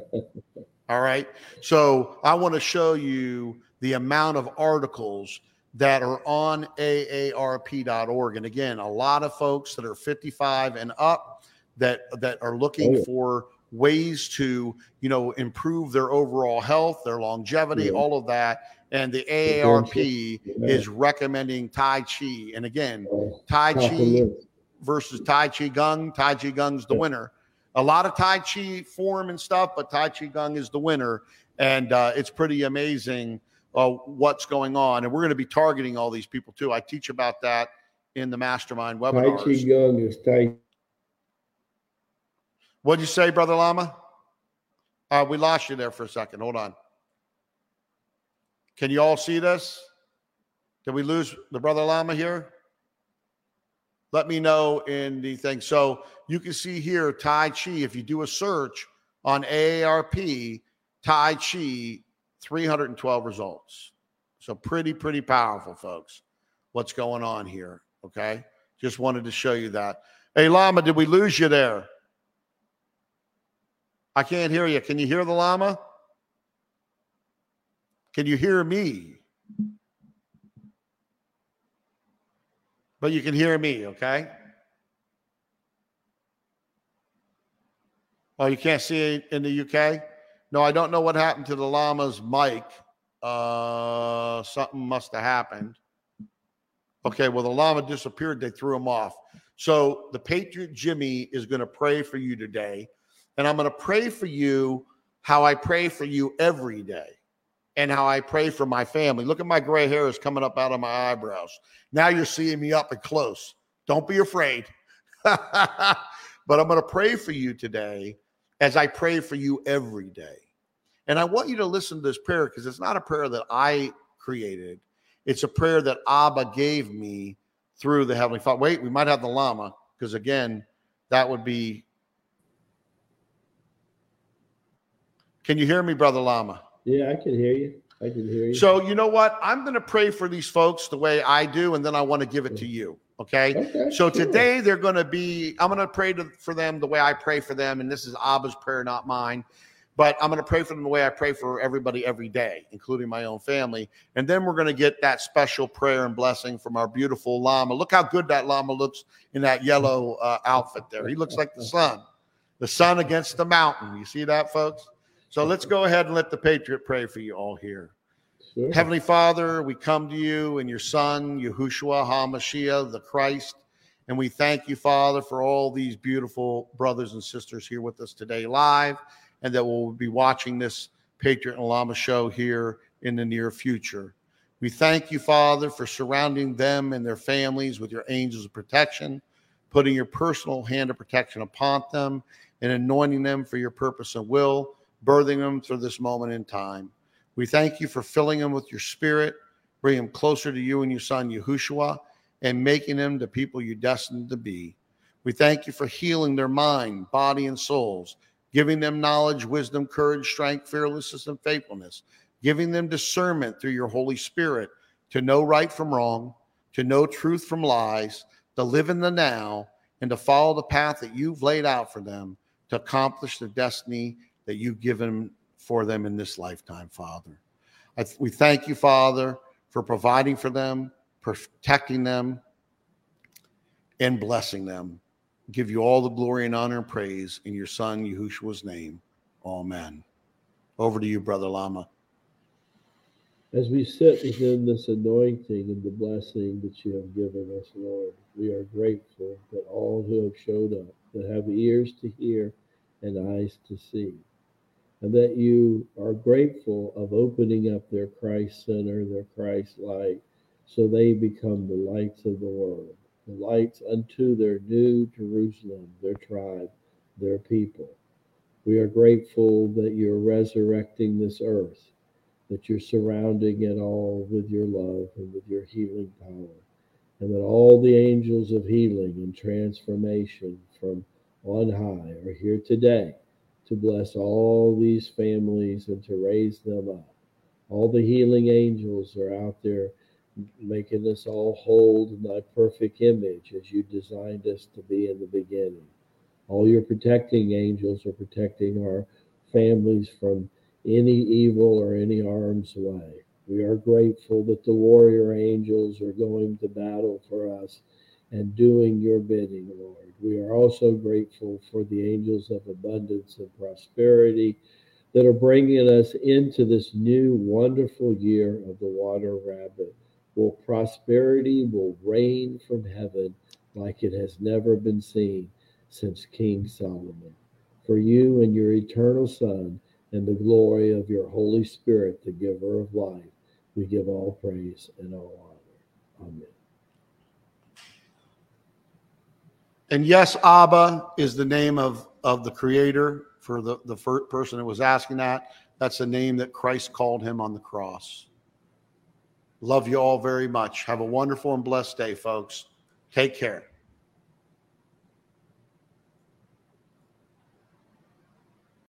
All right. So I want to show you the amount of articles that are on A A R P dot org. And again, a lot of folks that are fifty-five and up that, that are looking oh. for ways to, you know, improve their overall health, their longevity, yeah. all of that. And the A A R P is recommending Tai Chi. And again, Tai Chi versus Tai Chi Gung. Tai Chi Gung's the winner. A lot of Tai Chi form and stuff, but Tai Chi Gung is the winner. And uh, it's pretty amazing uh, what's going on. And we're going to be targeting all these people too. I teach about that in the mastermind webinars. Tai Chi Gung is Tai. What'd you say, Brother Lama? Uh, we lost you there for a second. Hold on. Can you all see this? Did we lose the Brother Lama here? Let me know in the thing. So you can see here, Tai Chi, if you do a search on A A R P, Tai Chi, three hundred twelve results. So pretty, pretty powerful, folks, what's going on here, okay? Just wanted to show you that. Hey, Lama, did we lose you there? I can't hear you. Can you hear the Lama? Can you hear me? But you can hear me, okay? Oh, you can't see it in the U K? No, I don't know what happened to the Lama's mic. Uh, something must have happened. Okay, well, the Lama disappeared. They threw him off. So the Patriot Jimmy is going to pray for you today. And I'm going to pray for you how I pray for you every day. And how I pray for my family. Look at my gray hair is coming up out of my eyebrows. Now you're seeing me up and close. Don't be afraid. But I'm going to pray for you today as I pray for you every day. And I want you to listen to this prayer because it's not a prayer that I created. It's a prayer that Abba gave me through the Heavenly Father. Wait, we might have the Lama because, again, that would be. Can you hear me, Brother Lama? Yeah, I can hear you. I can hear you. So you know what? I'm going to pray for these folks the way I do, and then I want to give it to you. Okay. Okay, so sure. Today they're going to be, I'm going to pray to, for them the way I pray for them. And this is Abba's prayer, not mine. But I'm going to pray for them the way I pray for everybody every day, including my own family. And then we're going to get that special prayer and blessing from our beautiful Lama. Look how good that Lama looks in that yellow uh, outfit there. He looks like the sun, the sun against the mountain. You see that, folks? So let's go ahead and let the Patriot pray for you all here. Sure. Heavenly Father, we come to you in your Son, Yahushua HaMashiach, the Christ, and we thank you, Father, for all these beautiful brothers and sisters here with us today live, and that we'll be watching this Patriot and Lama show here in the near future. We thank you, Father, for surrounding them and their families with your angels of protection, putting your personal hand of protection upon them, and anointing them for your purpose and will, birthing them through this moment in time. We thank you for filling them with your spirit, bringing them closer to you and your Son, Yahushua, and making them the people you're destined to be. We thank you for healing their mind, body, and souls, giving them knowledge, wisdom, courage, strength, fearlessness, and faithfulness, giving them discernment through your Holy Spirit to know right from wrong, to know truth from lies, to live in the now, and to follow the path that you've laid out for them to accomplish the destiny that you've given for them in this lifetime, Father. I th- we thank you, Father, for providing for them, protecting them, and blessing them. Give you all the glory and honor and praise in your Son, Yahushua's name. Amen. Over to you, Brother Lama. As we sit within this anointing and the blessing that you have given us, Lord, we are grateful that all who have showed up, that have ears to hear and eyes to see, and that you are grateful of opening up their Christ center, their Christ light, so they become the lights of the world, the lights unto their new Jerusalem, their tribe, their people. We are grateful that you're resurrecting this earth, that you're surrounding it all with your love and with your healing power, and that all the angels of healing and transformation from on high are here today to bless all these families and to raise them up. All the healing angels are out there making us all whole in thy perfect image as you designed us to be in the beginning. All your protecting angels are protecting our families from any evil or any harm's way. We are grateful that the warrior angels are going to battle for us and doing your bidding, Lord. We are also grateful for the angels of abundance and prosperity that are bringing us into this new wonderful year of the Water Rabbit. Will prosperity will reign from heaven like it has never been seen since King Solomon. For you and your eternal Son and the glory of your Holy Spirit, the giver of life, we give all praise and all honor. Amen. And yes, Abba is the name of, of the Creator. For the, the first person that was asking that, that's the name that Christ called him on the cross. Love you all very much. Have a wonderful and blessed day, folks. Take care.